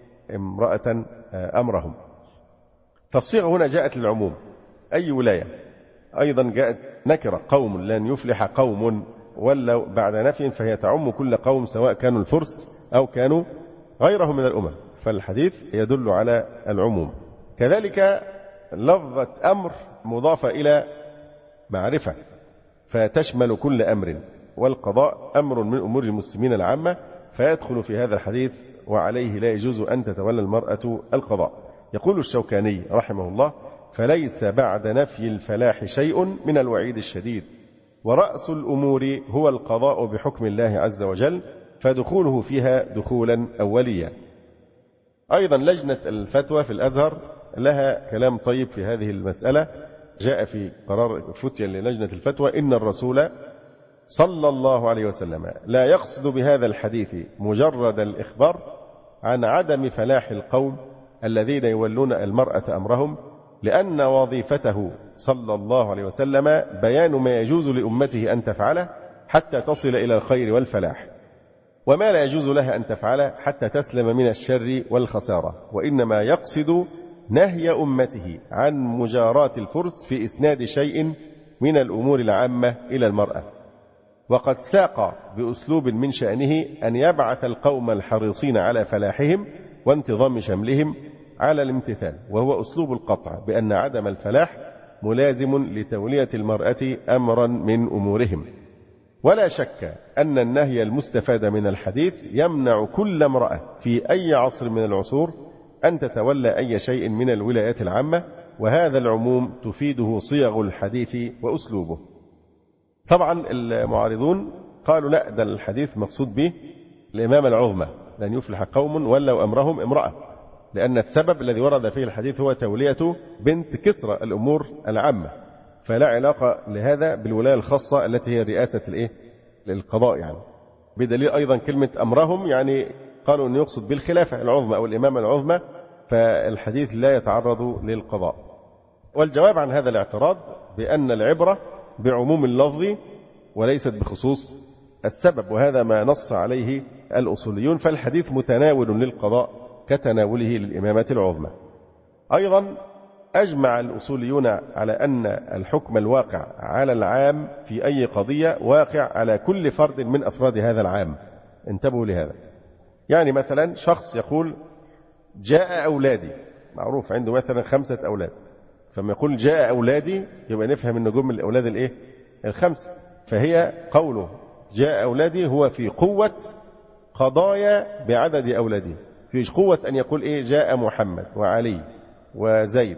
امرأة أمرهم. فالصيغة هنا جاءت للعموم، أي ولاية. أيضا جاءت نكرة قوم لن يفلح قوم ولوا بعد نفي، فهي تعم كل قوم سواء كانوا الفرس أو كانوا غيرهم من الأمم، فالحديث يدل على العموم. كذلك لفظة أمر مضافة إلى معرفة فتشمل كل أمر، والقضاء أمر من أمور المسلمين العامة، فيدخل في هذا الحديث وعليه لا يجوز أن تتولى المرأة القضاء. يقول الشوكاني رحمه الله فليس بعد نفي الفلاح شيء من الوعيد الشديد، ورأس الأمور هو القضاء بحكم الله عز وجل، فدخوله فيها دخولا أوليا. أيضا لجنة الفتوى في الأزهر لها كلام طيب في هذه المسألة، جاء في قرار فتيا للجنة الفتوى إن الرسول صلى الله عليه وسلم لا يقصد بهذا الحديث مجرد الإخبار عن عدم فلاح القوم الذين يولون المرأة أمرهم، لأن وظيفته صلى الله عليه وسلم بيان ما يجوز لأمته أن تفعله حتى تصل إلى الخير والفلاح، وما لا يجوز لها أن تفعله حتى تسلم من الشر والخسارة، وإنما يقصد نهي أمته عن مجاراة الفرس في إسناد شيء من الأمور العامة إلى المرأة. وقد ساق بأسلوب من شأنه أن يبعث القوم الحريصين على فلاحهم وانتظام شملهم على الامتثال، وهو أسلوب القطع بأن عدم الفلاح ملازم لتولية المرأة أمرا من أمورهم. ولا شك أن النهي المستفاد من الحديث يمنع كل امرأة في أي عصر من العصور أن تتولى أي شيء من الولايات العامة، وهذا العموم تفيده صيغ الحديث وأسلوبه. طبعا المعارضون قالوا لا، ده الحديث مقصود به الإمامة العظمى لن يفلح قوم ولوا أمرهم امرأة، لأن السبب الذي ورد فيه الحديث هو تولية بنت كسرى الأمور العامة، فلا علاقة لهذا بالولاية الخاصة التي هي رئاسة القضاء يعني. بدليل أيضا كلمة أمرهم يعني قالوا أن يقصد بالخلافة العظمى أو الإمامة العظمى، فالحديث لا يتعرض للقضاء. والجواب عن هذا الاعتراض بأن العبرة بعموم اللفظ وليست بخصوص السبب، وهذا ما نص عليه الأصوليون، فالحديث متناول للقضاء كتناوله للإمامة العظمى. أيضا أجمع الأصوليون على أن الحكم الواقع على العام في أي قضية واقع على كل فرد من أفراد هذا العام. انتبهوا لهذا. يعني مثلا شخص يقول جاء أولادي، معروف عنده مثلا 5 أولاد، فما يقول جاء أولادي يبقى نفهم أنه جم الأولاد 5، فهي قوله جاء أولادي هو في قوة قضايا بعدد أولاده، في قوة أن يقول جاء محمد وعلي وزيد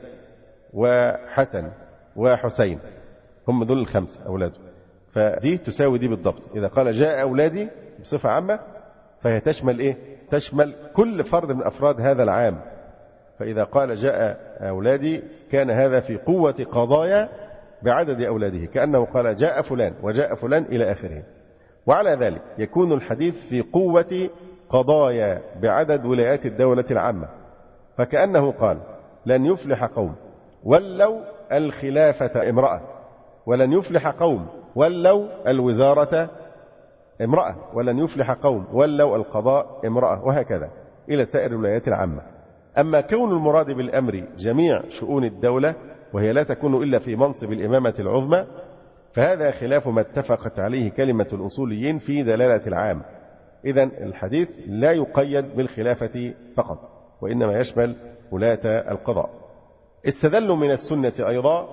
وحسن وحسين، هم دول 5 أولاده، فدي تساوي دي بالضبط. إذا قال جاء أولادي بصفة عامة فهي تشمل تشمل كل فرد من أفراد هذا العام، فإذا قال جاء أولادي كان هذا في قوة قضايا بعدد أولاده، كأنه قال جاء فلان وجاء فلان إلى آخره. وعلى ذلك يكون الحديث في قوة قضايا بعدد ولايات الدولة العامة، فكأنه قال لن يفلح قوم ولوا الخلافة امرأة، ولن يفلح قوم ولوا الوزارة امرأة، ولن يفلح قوم ولوا القضاء امرأة، وهكذا إلى سائر الولايات العامة. أما كون المراد بالأمر جميع شؤون الدولة وهي لا تكون إلا في منصب الإمامة العظمى، فهذا خلاف ما اتفقت عليه كلمة الأصوليين في دلالة العام. إذن الحديث لا يقيد بالخلافة فقط، وإنما يشمل ولاة القضاء. استدلوا من السنة أيضا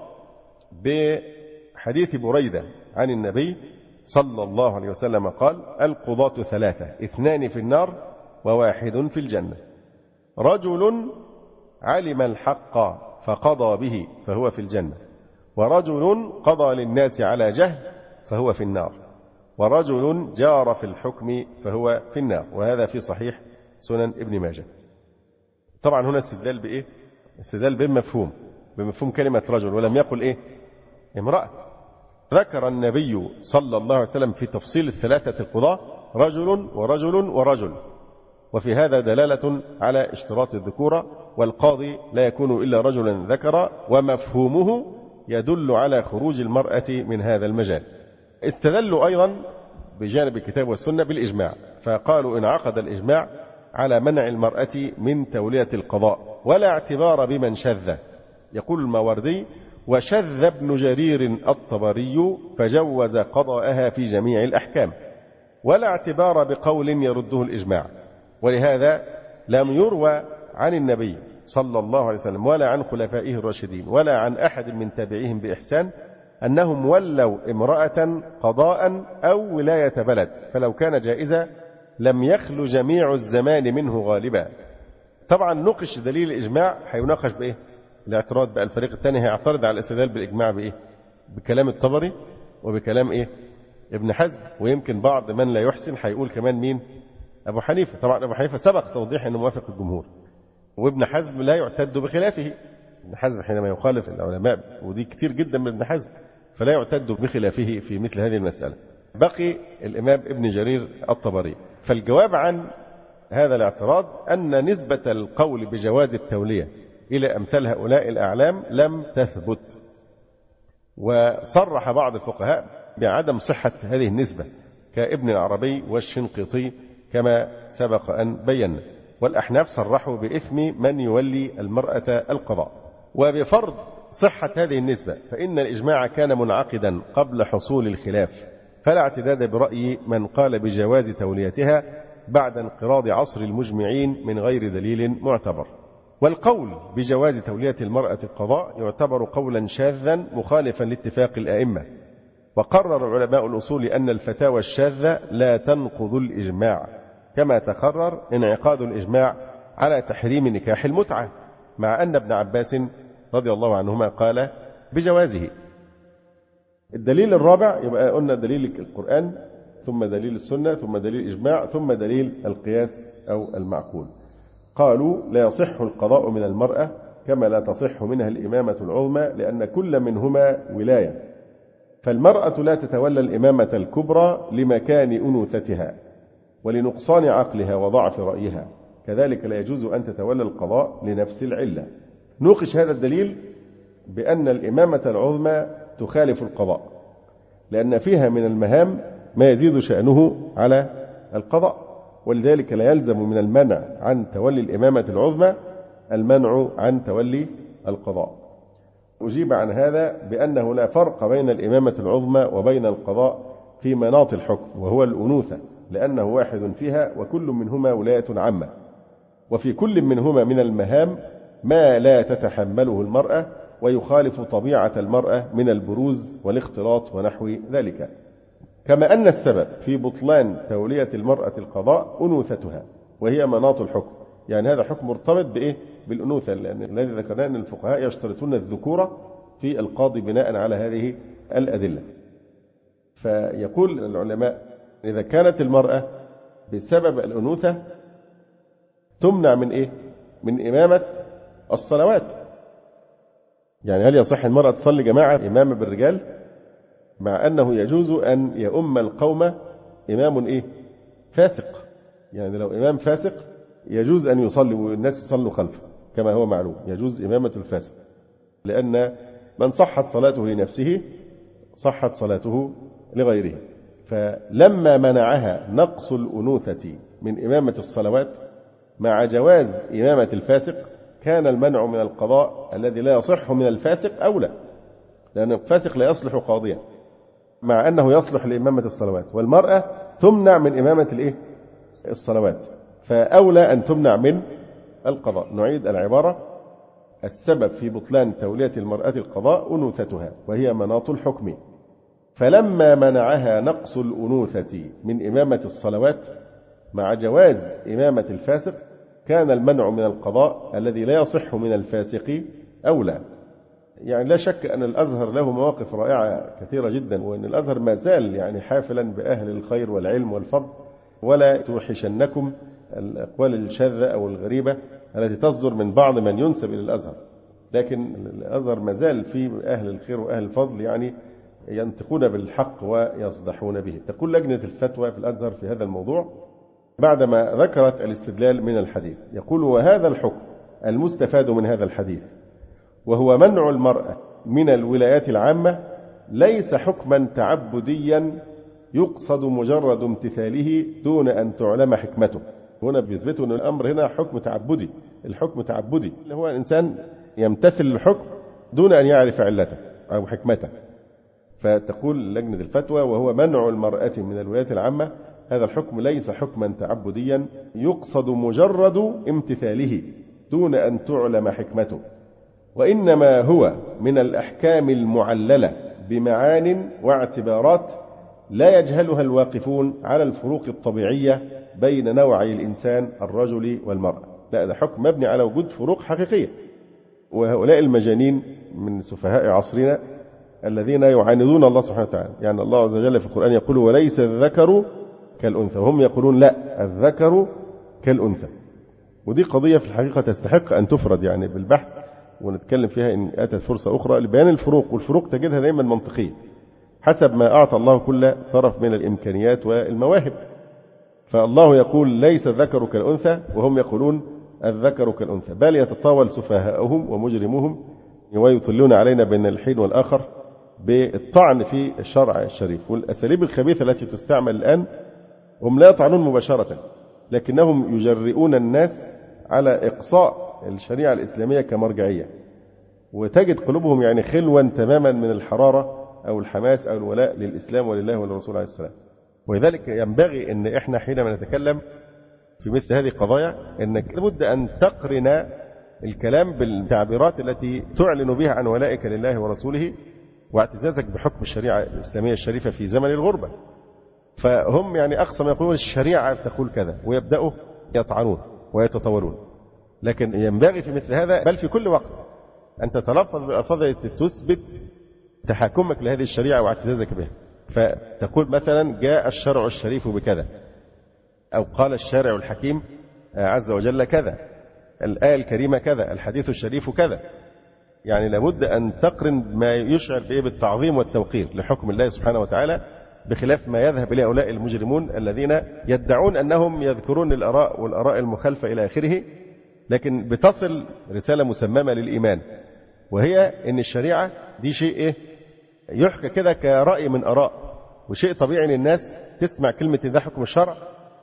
بحديث بريدة عن النبي صلى الله عليه وسلم قال: القضاة ثلاثة، 2 في النار و1 في الجنة. رجل علم الحق فقضى به فهو في الجنة، ورجل قضى للناس على جهل فهو في النار، ورجل جار في الحكم فهو في النار. وهذا في صحيح سنن ابن ماجه. طبعا هنا استدلال بإيه؟ استدلال بمفهوم كلمة رجل، ولم يقل إيه؟ امرأة. ذكر النبي صلى الله عليه وسلم في تفصيل 3 القضاة رجل ورجل ورجل، وفي هذا دلالة على اشتراط الذكورة، والقاضي لا يكون إلا رجلا ذكر، ومفهومه يدل على خروج المرأة من هذا المجال. استدلوا أيضا بجانب الكتاب والسنة بالإجماع، فقالوا إن عقد الإجماع على منع المرأة من تولية القضاء ولا اعتبار بمن شذ. يقول الماوردي: وشذ ابن جرير الطبري فجوز قضاءها في جميع الأحكام، ولا اعتبار بقول يرده الإجماع. ولهذا لم يروى عن النبي صلى الله عليه وسلم ولا عن خلفائه الراشدين ولا عن أحد من تابعيهم بإحسان أنهم ولوا امرأة قضاء أو ولاية بلد، فلو كان جائزا لم يخل جميع الزمان منه غالبا. طبعا نقش دليل الإجماع هيناقش بإيه؟ الاعتراض بقى. الفريق الثاني هيعترض على الاستدلال بالإجماع بإيه؟ بكلام الطبري وبكلام إيه؟ ابن حزم، ويمكن بعض من لا يحسن هيقول كمان مين؟ أبو حنيفة. طبعا أبو حنيفة سبق توضيح أنه موافق الجمهور، وابن حزم لا يعتد بخلافه. ابن حزم حينما يخالف العلماء، ودي كتير جدا من ابن حزم، فلا يعتد بخلافه في مثل هذه المسألة. بقي الإمام ابن جرير الطبري. فالجواب عن هذا الاعتراض أن نسبة القول بجواز التولية إلى أمثال هؤلاء الأعلام لم تثبت، وصرح بعض الفقهاء بعدم صحة هذه النسبة كابن العربي والشنقيطي كما سبق أن بينا. والأحناف صرحوا بإثم من يولي المرأة القضاء. وبفرض صحة هذه النسبة فإن الإجماع كان منعقدا قبل حصول الخلاف، فلا اعتداد برأي من قال بجواز توليتها بعد انقراض عصر المجمعين من غير دليل معتبر. والقول بجواز تولية المرأة القضاء يعتبر قولا شاذا مخالفا لاتفاق الأئمة. وقرر علماء الأصول أن الفتاوى الشاذة لا تنقض الإجماع، كما تقرر انعقاد الإجماع على تحريم نكاح المتعة، مع أن ابن عباس رضي الله عنهما قال بجوازه. الدليل الرابع، يبقى قلنا دليل القرآن، ثم دليل السنة، ثم دليل الإجماع، ثم دليل القياس أو المعقول. قالوا: لا يصح القضاء من المرأة كما لا تصح منها الإمامة العظمى، لأن كل منهما ولاية، فالمرأة لا تتولى الإمامة الكبرى لمكان أنوثتها ولنقصان عقلها وضعف رأيها، كذلك لا يجوز أن تتولى القضاء لنفس العلة. نوقش هذا الدليل بأن الإمامة العظمى تخالف القضاء، لأن فيها من المهام ما يزيد شأنه على القضاء، ولذلك لا يلزم من المنع عن تولي الإمامة العظمى المنع عن تولي القضاء. أجيب عن هذا بأنه لا فرق بين الإمامة العظمى وبين القضاء في مناط الحكم، وهو الأنوثة، لأنه واحد فيها وكل منهما ولاية عامة، وفي كل منهما من المهام ما لا تتحمله المرأة ويخالف طبيعة المرأة من البروز والاختلاط ونحو ذلك. كما أن السبب في بطلان تولية المرأة القضاء أنوثتها، وهي مناط الحكم. يعني هذا حكم مرتبط بإيه؟ بالأنوثة، لأن الذي ذكرنا أن الفقهاء يشترطون الذكورة في القاضي بناء على هذه الأدلة. فيقول العلماء: إذا كانت المرأة بسبب الأنوثة تمنع من إيه؟ من إمامة الصلوات. يعني هل يصح المرأة تصلي جماعة إمامة بالرجال، مع أنه يجوز أن يؤم القوم إمام إيه؟ فاسق؟ يعني لو إمام فاسق يجوز أن يصلي والناس يصلوا خلفه كما هو معلوم، يجوز إمامة الفاسق، لأن من صحت صلاته لنفسه صحت صلاته لغيره. فلما منعها نقص الأنوثة من إمامة الصلوات مع جواز إمامة الفاسق، كان المنع من القضاء الذي لا يصح من الفاسق أولى، لأن الفاسق لا يصلح قاضيا مع أنه يصلح لإمامة الصلوات، والمرأة تمنع من إمامة الصلوات، فأولى أن تمنع من القضاء. نعيد العبارة: السبب في بطلان تولية المرأة القضاء أنوثتها وهي مناط الحكم، فلما منعها نقص الأنوثة من إمامة الصلوات مع جواز إمامة الفاسق كان المنع من القضاء الذي لا يصح من الفاسق أولى. يعني لا شك أن الأزهر له مواقف رائعة كثيرة جدا، وأن الأزهر ما زال يعني حافلا بأهل الخير والعلم والفضل، ولا توحشنكم الأقوال الشاذة أو الغريبة التي تصدر من بعض من ينسب إلى الأزهر، لكن الأزهر ما زال في أهل الخير وأهل الفضل يعني ينطقون بالحق ويصدحون به. تقول لجنة الفتوى في الأزهر في هذا الموضوع بعدما ذكرت الاستدلال من الحديث، يقول: وهذا الحكم المستفاد من هذا الحديث وهو منع المرأة من الولايات العامة ليس حكما تعبديا يقصد مجرد امتثاله دون أن تعلم حكمته. هنا بيثبتوا أن الأمر هنا حكم تعبدي. الحكم تعبدي اللي هو الإنسان يمتثل الحكم دون أن يعرف علته أو حكمته. فتقول لجنة الفتوى: وهو منع المرأة من الولايات العامة هذا الحكم ليس حكما تعبديا يقصد مجرد امتثاله دون أن تعلم حكمته، وإنما هو من الأحكام المعللة بمعان واعتبارات لا يجهلها الواقفون على الفروق الطبيعية بين نوعي الإنسان الرجل والمرأة. لا، ده حكم مبني على وجود فروق حقيقية. وهؤلاء المجانين من سفهاء عصرنا الذين يعاندون الله سبحانه وتعالى، يعني الله عز وجل في القرآن يقول: وليس الذكر كالأنثى، وهم يقولون لا، الذكر كالأنثى. ودي قضية في الحقيقة تستحق أن تفرد يعني بالبحث ونتكلم فيها إن أتت فرصة أخرى لبيان الفروق، والفروق تجدها دائما منطقية حسب ما أعطى الله كل طرف من الإمكانيات والمواهب. فالله يقول: ليس الذكر كالأنثى، وهم يقولون الذكر كالأنثى، بل يتطاول سفهاءهم ومجرموهم ويطلون علينا بين الحين والآخر بالطعن في الشرع الشريف. والأساليب الخبيثة التي تستعمل الآن هم لا يطعنون مباشرة، لكنهم يجرئون الناس على إقصاء الشريعة الإسلامية كمرجعية، وتجد قلوبهم يعني خلوا تماما من الحرارة أو الحماس أو الولاء للإسلام ولله وللرسول عليه السلام. ولذلك ينبغي أن إحنا حينما نتكلم في مثل هذه القضايا أنك لابد أن تقرن الكلام بالتعبيرات التي تعلن بها عن ولائك لله ورسوله واعتزازك بحكم الشريعة الإسلامية الشريفة في زمن الغربة. فهم يعني أقصى ما يقولون الشريعة تقول كذا، ويبدأوا يطعنون ويتطورون. لكن ينبغي في مثل هذا بل في كل وقت أن تتلفظ بالألفاظ التي تثبت تحكمك لهذه الشريعة واعتزازك بها. فتقول مثلا: جاء الشرع الشريف بكذا، أو قال الشارع الحكيم عز وجل كذا، الآية الكريمة كذا، الحديث الشريف كذا. يعني لابد أن تقرن ما يشعر به بالتعظيم والتوقير لحكم الله سبحانه وتعالى، بخلاف ما يذهب إليه هؤلاء المجرمون الذين يدعون أنهم يذكرون الآراء والآراء المخالفة إلى آخره، لكن بتصل رسالة مسممة للإيمان، وهي أن الشريعة دي شيء يحكى كده كرأي من آراء، وشيء طبيعي أن الناس تسمع كلمة ذا حكم الشرع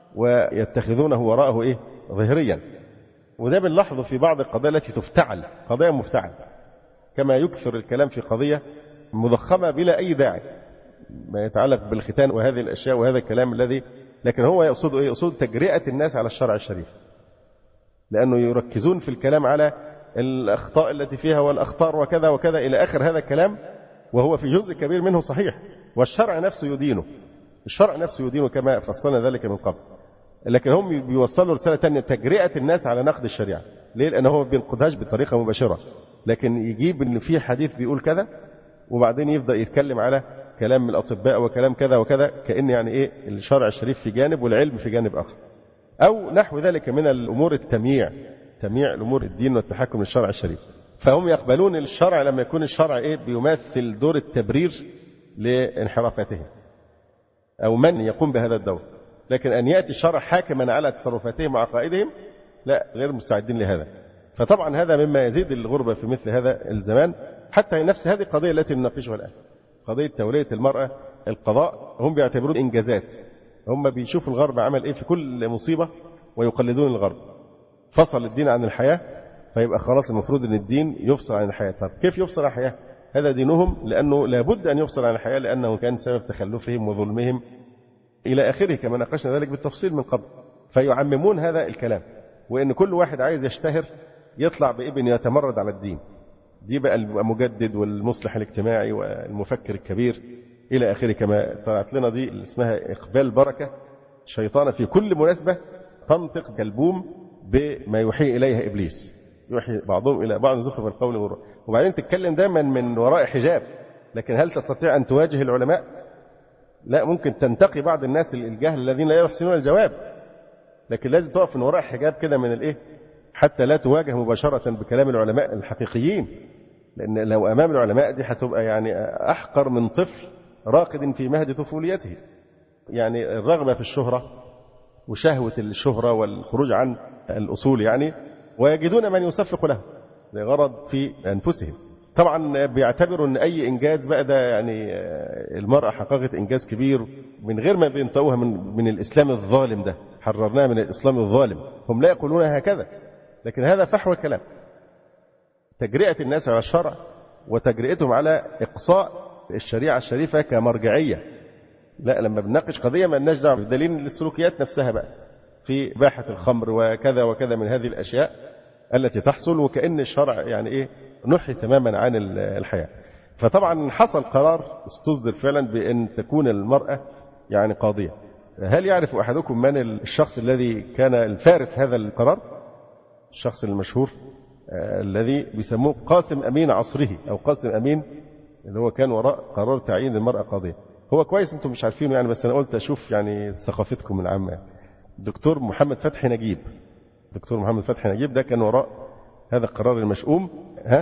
ويتخذونه وراءه ظاهريا. وده بنلاحظه في بعض القضايا التي تفتعل، قضايا مفتعل، كما يكثر الكلام في قضية مضخمة بلا أي داعي ما يتعلق بالختان وهذه الأشياء وهذا الكلام الذي، لكن هو يقصد يقصد تجرئة الناس على الشرع الشريف، لأنه يركزون في الكلام على الأخطاء التي فيها والأخطار وكذا وكذا إلى آخر هذا الكلام، وهو في جزء كبير منه صحيح، والشرع نفسه يدينه، الشرع نفسه يدينه كما فصلنا ذلك من قبل. لكن هم بيوصلوا رسالة تانية، تجرئة الناس على نقد الشريعة. ليه؟ لأنه هو ما بينقدهاش بطريقة مباشرة، لكن يجيب إن في حديث بيقول كذا وبعدين يبدأ يتكلم على كلام من الأطباء وكلام كذا وكذا، كأن يعني الشرع الشريف في جانب والعلم في جانب آخر، أو نحو ذلك من الأمور تمييع الأمور الدين والتحكم للشرع الشريف. فهم يقبلون الشرع لما يكون الشرع بيمثل دور التبرير لانحرافاتهم أو من يقوم بهذا الدور، لكن أن يأتي الشرع حاكما على تصرفاتهم وعقائدهم لا، غير مستعدين لهذا. فطبعا هذا مما يزيد الغربة في مثل هذا الزمان. حتى نفس هذه القضية التي نناقشها الآن، قضية تولية المرأة القضاء، هم بيعتبرون إنجازات. هم بيشوفوا الغرب عمل في كل مصيبة ويقلدون الغرب. فصل الدين عن الحياة، فيبقى خلاص المفروض أن الدين يفصل عن الحياة. طب كيف يفصل عن الحياة؟ هذا دينهم، لأنه لابد أن يفصل عن الحياة، لأنه كان سبب تخلفهم وظلمهم إلى آخره، كما ناقشنا ذلك بالتفصيل من قبل. فيعممون هذا الكلام، وإن كل واحد عايز يشتهر يطلع بابن يتمرد على الدين، دي بقى المجدد والمصلح الاجتماعي والمفكر الكبير إلى آخره. كما طلعت لنا دي اللي اسمها إقبال بركة، شيطانة في كل مناسبة تنطق كالبوم بما يوحي إليها إبليس، يوحي بعضهم إلى بعض زخرف القول غرورا. وبعدين تتكلم دائما من وراء حجاب، لكن هل تستطيع أن تواجه العلماء؟ لا، ممكن تنتقي بعض الناس الجهل الذين لا يحسنون الجواب، لكن لازم تقف من وراء حجاب كده من الإيه، حتى لا تواجه مباشرة بكلام العلماء الحقيقيين، لأن لو أمام العلماء دي هتبقى يعني أحقر من طفل راقد في مهد طفوليته. يعني الرغبة في الشهرة وشهوة الشهرة والخروج عن الأصول يعني، ويجدون من يصفق له لغرض في أنفسهم. طبعا بيعتبروا أن أي إنجاز بقى ده يعني المرأة حققت إنجاز كبير من غير ما بينطقوها من الإسلام الظالم ده، حررناها من الإسلام الظالم. هم لا يقولون هكذا، لكن هذا فحوى الكلام، تجرئة الناس على الشرع وتجرئتهم على إقصاء الشريعة الشريفة كمرجعية. لا، لما بنناقش قضية ما لناش دعوة بدليل للسلوكيات نفسها بقى في إباحة الخمر وكذا وكذا من هذه الأشياء التي تحصل، وكأن الشرع يعني إيه نحي تماما عن الحياة. فطبعا حصل قرار استصدر فعلا بأن تكون المرأة يعني قاضية. هل يعرف أحدكم من الشخص الذي كان الفارس هذا القرار؟ الشخص المشهور الذي بيسموه قاسم أمين عصره، أو قاسم أمين اللي هو كان وراء قرار تعيين المرأة قاضية. هو كويس أنتم مش عارفينه يعني، بس أنا قلت أشوف يعني ثقافتكم العامة. دكتور محمد فتحي نجيب. دكتور محمد فتحي نجيب ده كان وراء هذا القرار المشؤوم.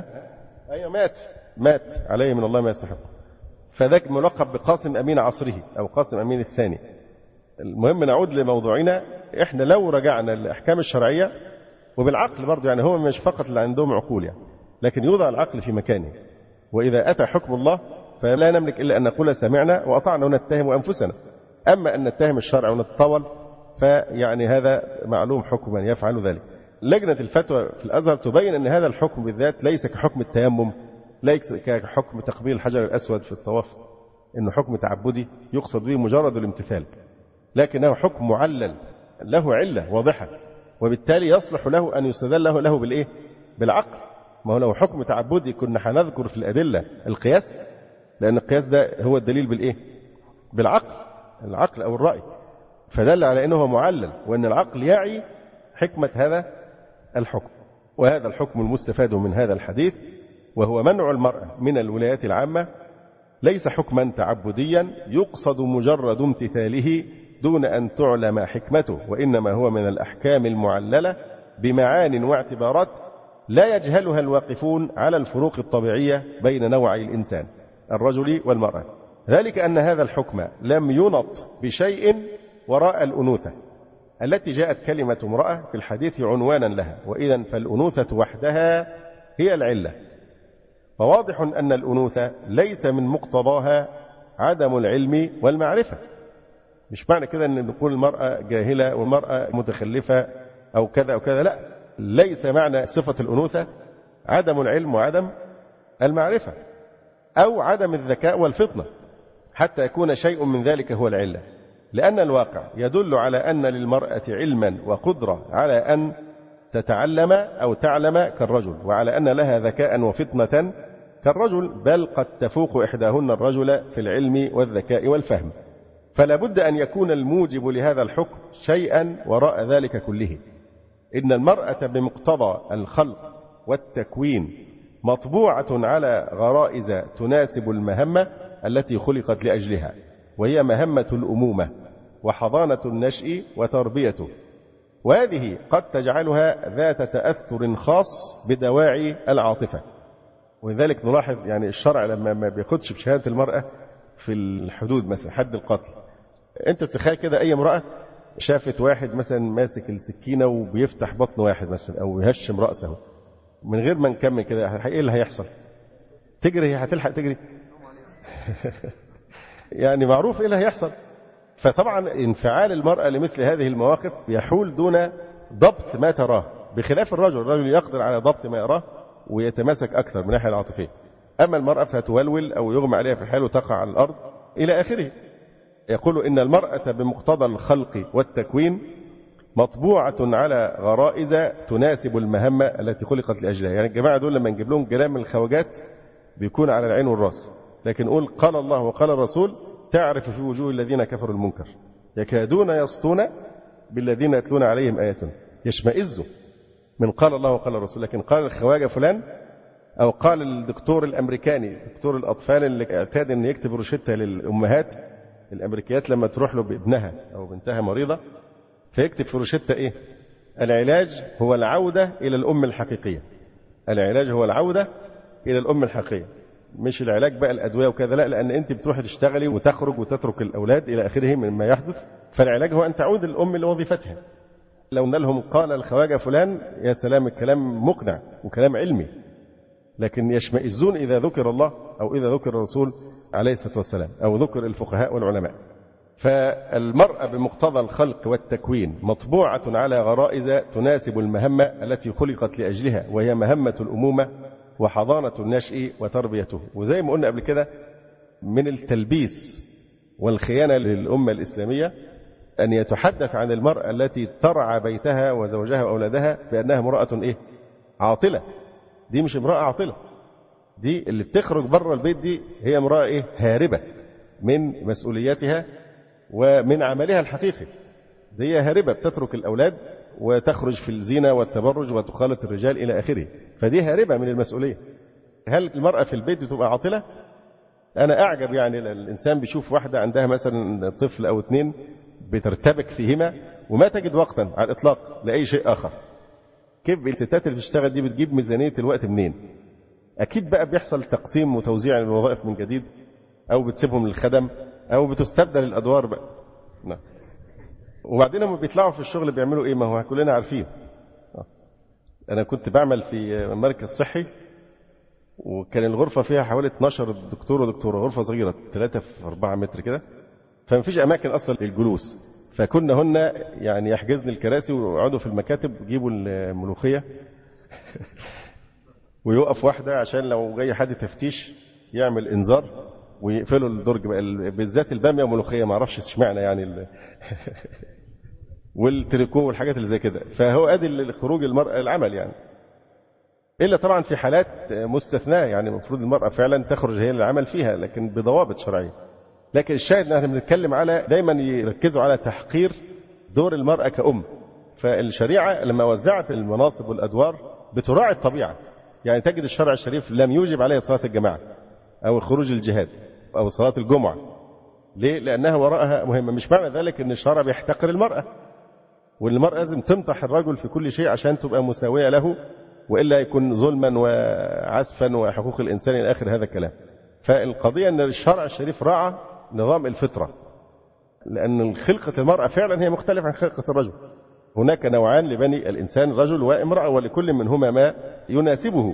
أيوة، مات عليه من الله ما يستحق. فذاك ملقب بقاسم أمين عصره أو قاسم أمين الثاني. المهم نعود لموضوعنا. إحنا لو رجعنا للأحكام الشرعية وبالعقل برضو، يعني هو مش فقط اللي عندهم عقول يعني، لكن يوضع العقل في مكانه. وإذا أتى حكم الله فلا نملك إلا أن نقول سمعنا وأطعنا ونتهم أنفسنا. أما أن نتهم الشرع ونتطاول فيعني هذا معلوم حكما يفعل ذلك. لجنة الفتوى في الأزهر تبين أن هذا الحكم بالذات ليس كحكم التيمم، ليس كحكم تقبيل الحجر الأسود في الطواف، إنه حكم تعبدي يقصد به مجرد الامتثال، لكنه حكم معلل له علة واضحة، وبالتالي يصلح له أن يستدل له بالإيه؟ بالعقل. ما هو لو حكم تعبدي كنا هنذكر في الأدلة القياس، لأن القياس ده هو الدليل بالإيه؟ بالعقل، العقل أو الرأي، فدل على أنه معلل، وأن العقل يعي حكمة هذا الحكم. وهذا الحكم المستفاد من هذا الحديث وهو منع المرأة من الولايات العامة ليس حكما تعبديا يقصد مجرد امتثاله دون أن تعلم حكمته، وإنما هو من الأحكام المعللة بمعان واعتبارات لا يجهلها الواقفون على الفروق الطبيعية بين نوعي الإنسان الرجل والمرأة. ذلك أن هذا الحكم لم ينط بشيء وراء الأنوثة التي جاءت كلمة امرأة في الحديث عنوانا لها، وإذن فالأنوثة وحدها هي العلة. فواضح أن الأنوثة ليس من مقتضاها عدم العلم والمعرفة. مش معنى كده أن نقول المرأة جاهلة والمرأة متخلفة أو كذا أو كذا، لا، ليس معنى صفة الأنوثة عدم العلم وعدم المعرفة أو عدم الذكاء والفطنة، حتى يكون شيء من ذلك هو العلة، لأن الواقع يدل على أن للمرأة علما وقدرة على أن تتعلم أو تعلم كالرجل، وعلى أن لها ذكاء وفطنة كالرجل، بل قد تفوق إحداهن الرجل في العلم والذكاء والفهم. فلا بد أن يكون الموجب لهذا الحكم شيئا وراء ذلك كله. إن المرأة بمقتضى الخلق والتكوين مطبوعة على غرائز تناسب المهمة التي خلقت لأجلها، وهي مهمة الأمومة وحضانة النشء وتربيته، وهذه قد تجعلها ذات تأثر خاص بدواعي العاطفة. ولذلك نلاحظ يعني الشرع لما ما بياخدش بشهادة المرأة في الحدود، مثلا حد القتل، أنت تتخيل كده أي امرأة شافت واحد مثلا ماسك السكينة وبيفتح بطن واحد مثلا أو يهشم رأسه، من غير ما نكمل كده إيه اللي هيحصل؟ تجري، هي هتلحق تجري؟ يعني معروف إيه اللي هيحصل. فطبعا انفعال المرأة لمثل هذه المواقف يحول دون ضبط ما تراه، بخلاف الرجل يقدر على ضبط ما يراه ويتماسك أكثر من ناحية العاطفية. أما المرأة فتولول أو يغمى عليها في الحال وتقع على الأرض إلى آخره. يقول إن المرأة بمقتضى الخلق والتكوين مطبوعة على غرائز تناسب المهمة التي خلقت لأجلها. يعني الجماعة دول لما نجيب لهم كلام من الخواجات بيكون على العين والراس، لكن قول قال الله وقال الرسول تعرف في وجوه الذين كفروا المنكر يكادون يسطون بالذين يتلون عليهم آياتنا يشمئزوا من قال الله وقال الرسول. لكن قال الخواجة فلان أو قال الدكتور الأمريكاني دكتور الأطفال اللي اعتاد أن يكتب روشتة للأمهات الأمريكيات لما تروح له بابنها أو بنتها مريضة فيكتب في روشتة إيه؟ العلاج هو العودة إلى الأم الحقيقية. العلاج هو العودة إلى الأم الحقيقية، مش العلاج بقى الأدوية وكذا، لا، لأن أنت بتروح تشتغلي وتخرج وتترك الأولاد إلى آخره مما يحدث. فالعلاج هو أن تعود الأم لوظيفتها. لو نلهم قال الخواجة فلان يا سلام، الكلام مقنع وكلام علمي، لكن يشمئزون إذا ذكر الله أو إذا ذكر الرسول عليه الصلاة والسلام أو ذكر الفقهاء والعلماء. فالمرأة بمقتضى الخلق والتكوين مطبوعة على غرائز تناسب المهمة التي خلقت لأجلها، وهي مهمة الأمومة وحضانة النشء وتربيته. وزي ما قلنا قبل كده من التلبيس والخيانة للأمة الإسلامية أن يتحدث عن المرأة التي ترعى بيتها وزوجها وأولادها بأنها امرأة إيه؟ عاطلة. دي مش امرأة عاطلة، دي اللي بتخرج بره البيت دي هي امرأة إيه؟ هاربة من مسؤولياتها ومن عملها الحقيقي. دي هاربة بتترك الأولاد وتخرج في الزينة والتبرج وتخالط الرجال إلى آخره، فدي هاربة من المسؤولية. هل المرأة في البيت تبقى عاطلة؟ أنا أعجب، يعني الإنسان بيشوف واحدة عندها مثلا طفل أو 2 بترتبك فيهما وما تجد وقتا على الإطلاق لأي شيء آخر. كيف الستات اللي بتشتغل دي بتجيب ميزانية الوقت منين؟ أكيد بقى بيحصل تقسيم وتوزيع الوظائف من جديد، أو بتسيبهم للخدم، أو بتستبدل الأدوار بقى. نعم. وبعدين لما بيطلعوا في الشغل بيعملوا إيه؟ ما هو كلنا عارفين. أنا كنت بعمل في مركز صحي وكان الغرفة فيها حوالي 12 دكتور ودكتورة، غرفة صغيرة 3 في 4 متر كده، فما فيش أماكن أصلا للجلوس. فكنا هن يعني يحجزن الكراسي ويقعدوا في المكاتب ويجيبوا الملوخية ويوقف واحدة عشان لو جاي حد تفتيش يعمل إنذار ويقفلوا الدرج بقى، بالذات البامية وملوخية، ما اعرفش اشمعنى يعني والتريكو والحاجات اللي زي كده. فهو ادي خروج المرأة العمل يعني، الا طبعا في حالات مستثناة، يعني المفروض المرأة فعلا تخرج هي للعمل فيها لكن بضوابط شرعية. لكن الشاهد ان احنا بنتكلم على دايما يركزوا على تحقير دور المرأة كأم. فالشريعة لما وزعت المناصب والأدوار بتراعي الطبيعة، يعني تجد الشرع الشريف لم يوجب عليها صلاة الجماعة أو الخروج للجهاد أو صلاة الجمعة. ليه؟ لأنها وراءها مهمة. مش معنى ذلك أن الشرع بيحتقر المرأة، والمرأة لازم تنطح الرجل في كل شيء عشان تبقى مساوية له، وإلا يكون ظلما وعسفا وحقوق الإنسان إلى آخر هذا الكلام. فالقضية أن الشرع الشريف راعى نظام الفطرة، لأن خلقة المرأة فعلا هي مختلفة عن خلقة الرجل. هناك نوعان لبني الإنسان، رجل وامرأة، ولكل منهما ما يناسبه.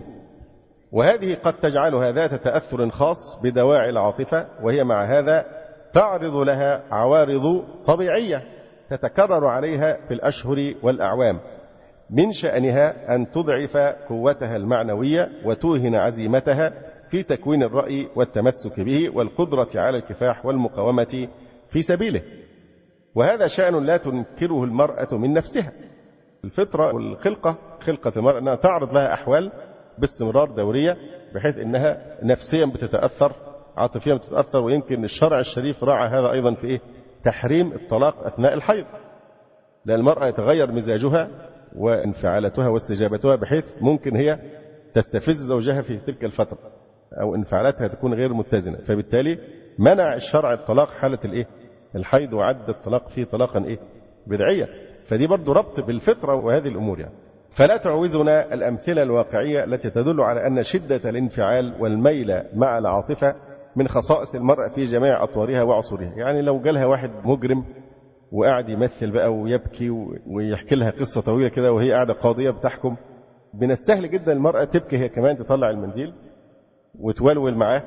وهذه قد تجعلها ذات تأثر خاص بدواعي العاطفة، وهي مع هذا تعرض لها عوارض طبيعية تتكرر عليها في الأشهر والأعوام، من شأنها أن تضعف قوتها المعنوية وتوهن عزيمتها في تكوين الرأي والتمسك به والقدرة على الكفاح والمقاومة في سبيله. وهذا شأن لا تنكره المرأة من نفسها. الفطرة والخلقة، خلقة المرأة أنها تعرض لها أحوال باستمرار دورية، بحيث أنها نفسيا بتتأثر، عاطفيا بتتأثر. ويمكن الشرع الشريف راعى هذا أيضا في تحريم الطلاق أثناء الحيض، لأن المرأة يتغير مزاجها وانفعالاتها واستجابتها، بحيث ممكن هي تستفز زوجها في تلك الفترة أو انفعالاتها تكون غير متزنة. فبالتالي منع الشرع الطلاق حالة الحيض، وعد الطلاق فيه طلاقا بدعية. فدي برضو ربط بالفطرة وهذه الأمور يعني. فلا تعوزنا الأمثلة الواقعية التي تدل على أن شدة الانفعال والميل مع العاطفة من خصائص المرأة في جميع أطوارها وعصورها. يعني لو جالها واحد مجرم وقاعد يمثل بقى ويبكي ويحكي لها قصة طويلة كده وهي قاعدة قاضية بتحكم، بنستهل جدا المرأة تبكي هي كمان، تطلع المنديل وتولول معاه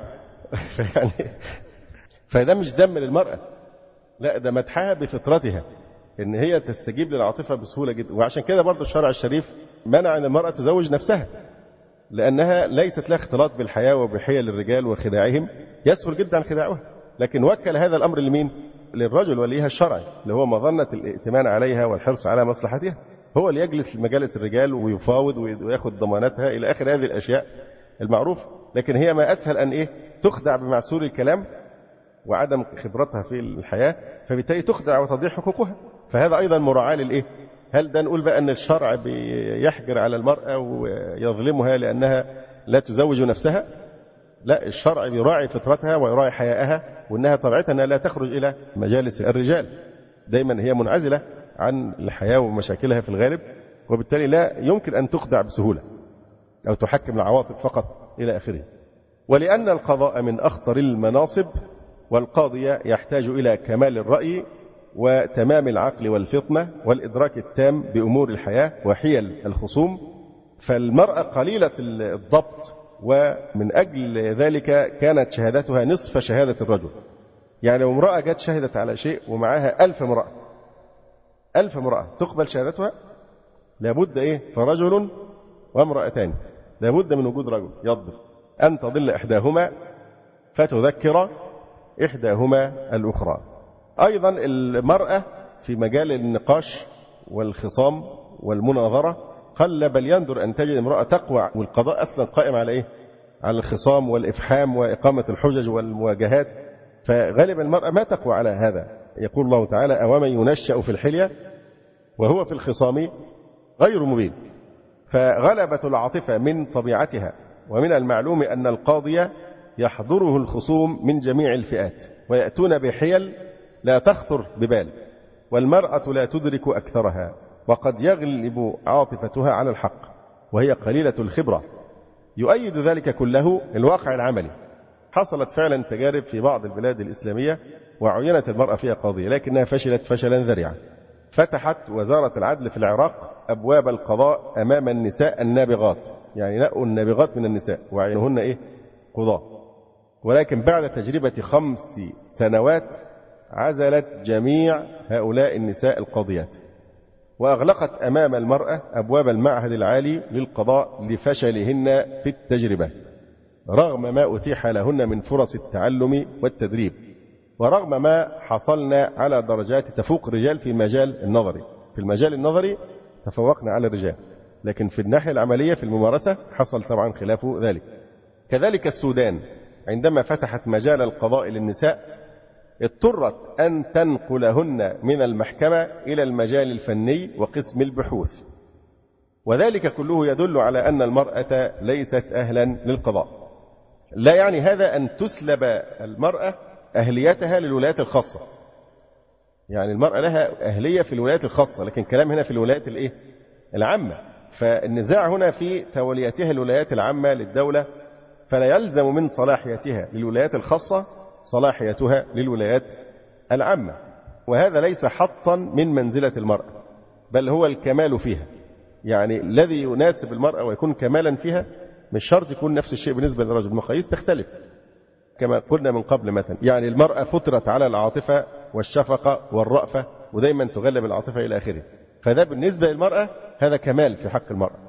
فده مش دم للمرأة، لا، ده مدحها بفطرتها ان هي تستجيب للعاطفة بسهولة جدا. وعشان كده برضو الشرع الشريف منع ان المرأة تزوج نفسها، لأنها ليست لها اختلاط بالحياة وبحيل الرجال وخداعهم، يسهل جدا خداعها. لكن وكل هذا الأمر لمين؟ للرجل وليها الشرعي اللي هو مظنة الائتمان عليها والحرص على مصلحتها، هو اللي يجلس في مجالس الرجال ويفاوض ويأخذ ضماناتها إلى آخر هذه الأشياء المعروفة. لكن هي ما أسهل أن تخدع بمعسول الكلام وعدم خبرتها في الحياة، فبالتالي تخدع وتضيع حقوقها. فهذا أيضا مراعاة هل ده نقول بقى أن الشرع بيحجر على المرأة ويظلمها لأنها لا تزوج نفسها؟ لا، الشرع بيراعي فطرتها ويراعي حيائها، وأنها طبيعتها أنها لا تخرج إلى مجالس الرجال، دايما هي منعزلة عن الحياة ومشاكلها في الغالب، وبالتالي لا يمكن أن تخدع بسهولة أو تحكم العواطف فقط إلى آخره. ولأن القضاء من أخطر المناصب، والقاضي يحتاج إلى كمال الرأي وتمام العقل والفطنة والإدراك التام بأمور الحياة وحيل الخصوم، فالمرأة قليلة الضبط، ومن أجل ذلك كانت شهادتها نصف شهادة الرجل. يعني لو امرأة جت شهدت على شيء ومعها 1000 امرأة، 1000 امرأة تقبل شهادتها؟ لابد فرجل وامرأتان، لابد من وجود رجل يضبط أن تضل إحداهما فتذكر إحداهما الأخرى. أيضا المرأة في مجال النقاش والخصام والمناظرة قل بل يندر أن تجد امرأة تقوى، والقضاء أصلا قائم على على الخصام والإفحام وإقامة الحجج والمواجهات، فغالبا المرأة ما تقوى على هذا. يقول الله تعالى: أومن ينشأ في الحلية وهو في الخصام غير مبين. فغلبة العاطفة من طبيعتها، ومن المعلوم أن القاضي يحضره الخصوم من جميع الفئات ويأتون بحيل لا تخطر ببال، والمرأة لا تدرك أكثرها، وقد يغلب عاطفتها على الحق وهي قليلة الخبرة. يؤيد ذلك كله الواقع العملي. حصلت فعلا تجارب في بعض البلاد الإسلامية وعينت المرأة فيها قاضية، لكنها فشلت فشلا ذريعا. فتحت وزارة العدل في العراق أبواب القضاء أمام النساء النابغات، يعني نقوا النابغات من النساء وعينهن قضاة، ولكن بعد تجربة 5 سنوات عزلت جميع هؤلاء النساء القاضيات، وأغلقت أمام المرأة أبواب المعهد العالي للقضاء لفشلهن في التجربة، رغم ما أتيح لهن من فرص التعلم والتدريب، ورغم ما حصلنا على درجات تفوق الرجال في المجال النظري. في المجال النظري تفوقنا على الرجال، لكن في الناحية العملية في الممارسة حصل طبعا خلاف ذلك. كذلك السودان عندما فتحت مجال القضاء للنساء اضطرت أن تنقلهن من المحكمة إلى المجال الفني وقسم البحوث، وذلك كله يدل على أن المرأة ليست أهلا للقضاء. لا يعني هذا أن تسلب المرأة أهليتها للولايات الخاصة، يعني المرأة لها أهلية في الولايات الخاصة، لكن كلام هنا في الولايات العامة. فالنزاع هنا في توليتها الولايات العامة للدولة، فلا يلزم من صلاحيتها للولايات الخاصة صلاحيتها للولايات العامة، وهذا ليس حطا من منزلة المرأة، بل هو الكمال فيها. يعني الذي يناسب المرأة ويكون كمالا فيها مش شرط يكون نفس الشيء بالنسبة للرجل، المقاييس تختلف كما قلنا من قبل. مثلا يعني المرأة فطرت على العاطفة والشفقة والرأفة، ودايما تغلب العاطفة إلى آخره، فده بالنسبة للمرأة هذا كمال في حق المرأة،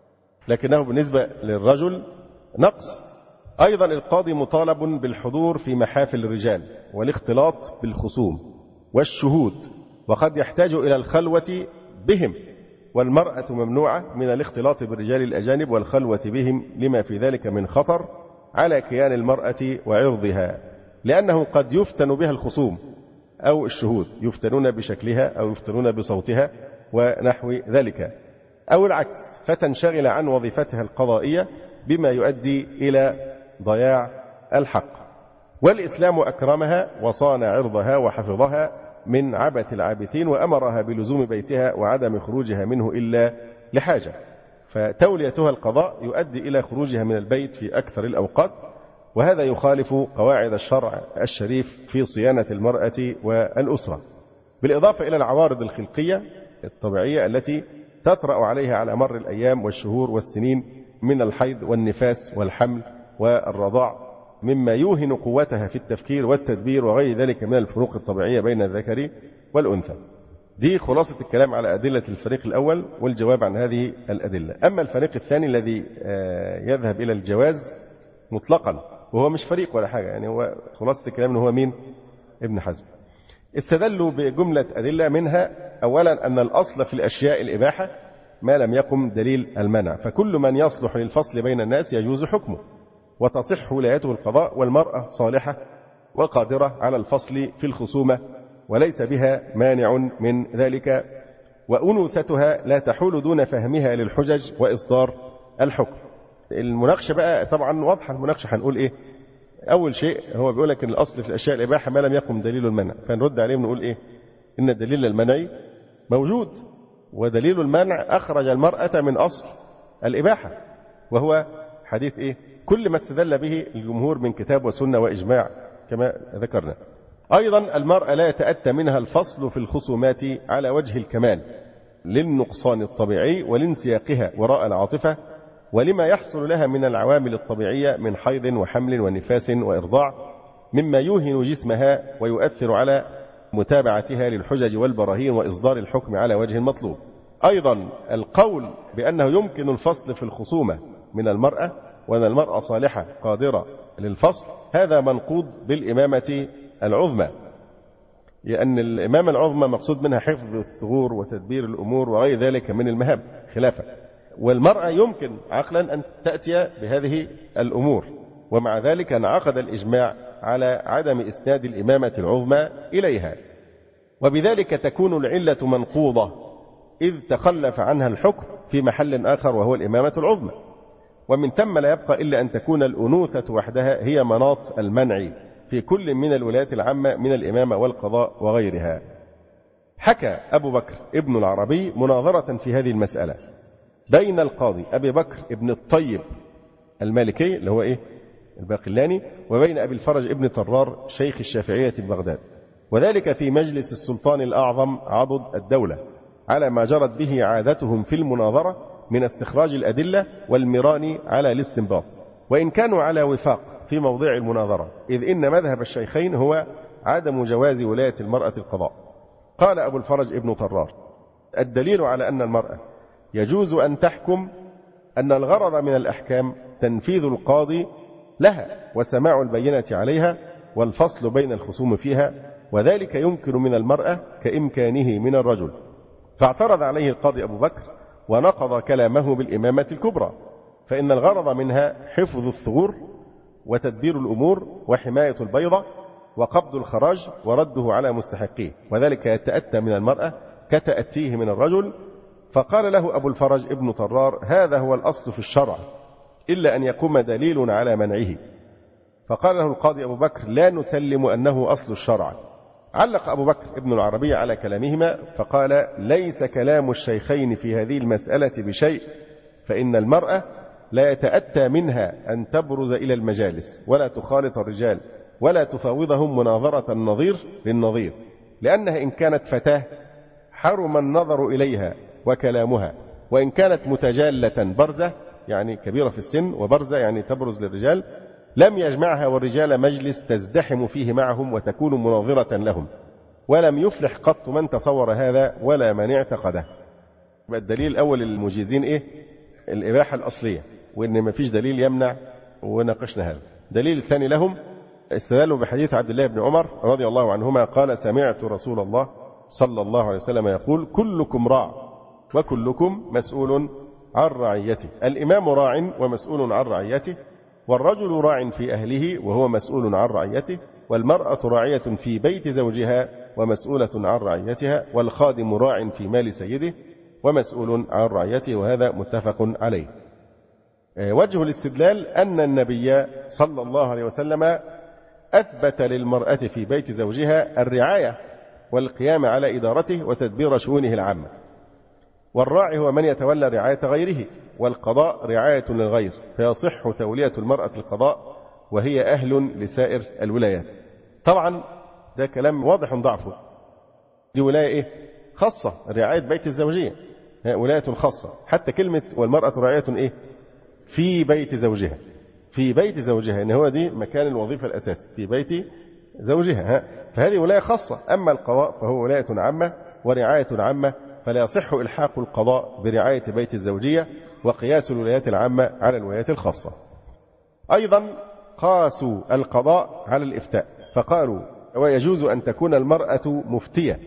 لكنه بالنسبة للرجل نقص. أيضا القاضي مطالب بالحضور في محافل الرجال والاختلاط بالخصوم والشهود، وقد يحتاج إلى الخلوة بهم، والمرأة ممنوعة من الاختلاط بالرجال الأجانب والخلوة بهم لما في ذلك من خطر على كيان المرأة وعرضها، لأنه قد يفتن بها الخصوم أو الشهود، يفتنون بشكلها أو يفتنون بصوتها ونحو ذلك، أو العكس، فتنشغل عن وظيفتها القضائية بما يؤدي إلى ضياع الحق. والإسلام أكرمها وصان عرضها وحفظها من عبث العابثين، وأمرها بلزوم بيتها وعدم خروجها منه إلا لحاجة، فتوليتها القضاء يؤدي إلى خروجها من البيت في أكثر الأوقات، وهذا يخالف قواعد الشرع الشريف في صيانة المرأة والأسرة، بالإضافة إلى العوارض الخلقية الطبيعية التي تطرأ عليها على مر الأيام والشهور والسنين من الحيض والنفاس والحمل والرضاع، مما يوهن قوتها في التفكير والتدبير وغير ذلك من الفروق الطبيعية بين الذكر والأنثى. دي خلاصة الكلام على أدلة الفريق الأول والجواب عن هذه الأدلة. أما الفريق الثاني الذي يذهب إلى الجواز مطلقا، وهو مش فريق ولا حاجة، يعني هو خلاصة الكلام هو مين؟ ابن حزم. استدلوا بجملة أدلة، منها أولا أن الأصل في الأشياء الإباحة ما لم يقم دليل المنع، فكل من يصلح للفصل بين الناس يجوز حكمه وتصح ولايته القضاء، والمرأة صالحة وقادرة على الفصل في الخصومة وليس بها مانع من ذلك، وأنوثتها لا تحول دون فهمها للحجج وإصدار الحكم. المناقشة بقى طبعا واضحة، المناقشة هنقول إيه؟ أول شيء هو بيقول لك إن الأصل في الأشياء الإباحة ما لم يقم دليل المنع، فنرد عليه ونقول إيه؟ إن الدليل المنعي موجود، ودليل المنع أخرج المرأة من أصل الإباحة، وهو حديث إيه؟ كل ما استدل به الجمهور من كتاب وسنة وإجماع كما ذكرنا. أيضا المرأة لا يتأتى منها الفصل في الخصومات على وجه الكمال للنقصان الطبيعي ولانسياقها وراء العاطفة، ولما يحصل لها من العوامل الطبيعية من حيض وحمل ونفاس وإرضاع، مما يوهن جسمها ويؤثر على متابعتها للحجج والبراهين وإصدار الحكم على وجه المطلوب. أيضا القول بأنه يمكن الفصل في الخصومة من المرأة وأن المرأة صالحة قادرة للفصل، هذا منقوض بالإمامة العظمى، لأن الإمامة العظمى مقصود منها حفظ الثغور وتدبير الأمور وغير ذلك من المهام خلافة، والمرأة يمكن عقلا أن تأتي بهذه الأمور، ومع ذلك انعقد الإجماع على عدم إسناد الإمامة العظمى إليها، وبذلك تكون العلة منقوضة إذ تخلف عنها الحكم في محل آخر وهو الإمامة العظمى، ومن ثم لا يبقى إلا أن تكون الأنوثة وحدها هي مناط المنع في كل من الولايات العامة من الإمامة والقضاء وغيرها. حكى أبو بكر ابن العربي مناظرة في هذه المسألة بين القاضي أبي بكر ابن الطيب المالكي اللي هو الباقلاني، وبين أبي الفرج ابن طرار شيخ الشافعية ببغداد، وذلك في مجلس السلطان الأعظم عضد الدولة، على ما جرت به عادتهم في المناظرة من استخراج الأدلة والمران على الاستنباط، وإن كانوا على وفاق في موضع المناظرة، إذ إن مذهب الشيخين هو عدم جواز ولاية المرأة القضاء. قال أبو الفرج ابن طرار: الدليل على أن المرأة يجوز أن تحكم أن الغرض من الأحكام تنفيذ القاضي لها وسماع البينة عليها والفصل بين الخصوم فيها، وذلك يمكن من المرأة كإمكانه من الرجل. فاعترض عليه القاضي أبو بكر ونقض كلامه بالإمامة الكبرى، فإن الغرض منها حفظ الثغور وتدبير الأمور وحماية البيضة وقبض الخراج ورده على مستحقيه، وذلك يتأتى من المرأة كتأتيه من الرجل. فقال له أبو الفرج ابن طرار: هذا هو الأصل في الشرع إلا أن يقوم دليل على منعه. فقال له القاضي أبو بكر: لا نسلم أنه أصل الشرع. علق أبو بكر ابن العربي على كلامهما فقال: ليس كلام الشيخين في هذه المسألة بشيء، فإن المرأة لا يتأتى منها أن تبرز إلى المجالس ولا تخالط الرجال ولا تفاوضهم مناظرة النظير للنظير، لأنها إن كانت فتاة حرم النظر إليها وكلامها، وإن كانت متجالة برزة يعني كبيرة في السن، وبرزة يعني تبرز للرجال، لم يجمعها والرجال مجلس تزدحم فيه معهم وتكون مناظرة لهم، ولم يفلح قط من تصور هذا ولا من اعتقده. الدليل الأول للمجيزين الإباحة الأصلية، وإن ما فيش دليل يمنع، وناقشنا هذا. دليل الثاني لهم استدلوا بحديث عبد الله بن عمر رضي الله عنهما قال: سمعت رسول الله صلى الله عليه وسلم يقول: كلكم راع وكلكم مسؤول عن رعيته، الإمام راع ومسؤول عن رعيته، والرجل راع في أهله وهو مسؤول عن رعيته، والمرأة راعية في بيت زوجها ومسؤولة عن رعيتها، والخادم راع في مال سيده ومسؤول عن رعيته. وهذا متفق عليه. وجه الاستدلال أن النبي صلى الله عليه وسلم أثبت للمرأة في بيت زوجها الرعاية والقيام على إدارته وتدبير شؤونه العامة، والراعي هو من يتولى رعاية غيره، والقضاء رعاية للغير، فيصح تولية المرأة القضاء وهي أهل لسائر الولايات. طبعا ده كلام واضح ضعفه، دي ولاية خاصة، رعاية بيت الزوجية ولاية خاصة. حتى كلمة والمرأة راعية في بيت زوجها، في بيت زوجها، إن هو دي مكان الوظيفة الأساسي في بيت زوجها، فهذه ولاية خاصة. أما القضاء فهو ولاية عامة ورعاية عامة، فلا يصح إلحاق القضاء برعاية بيت الزوجية وقياس الولايات العامة على الولايات الخاصة. أيضا قاسوا القضاء على الإفتاء، فقالوا ويجوز أن تكون المرأة مفتية.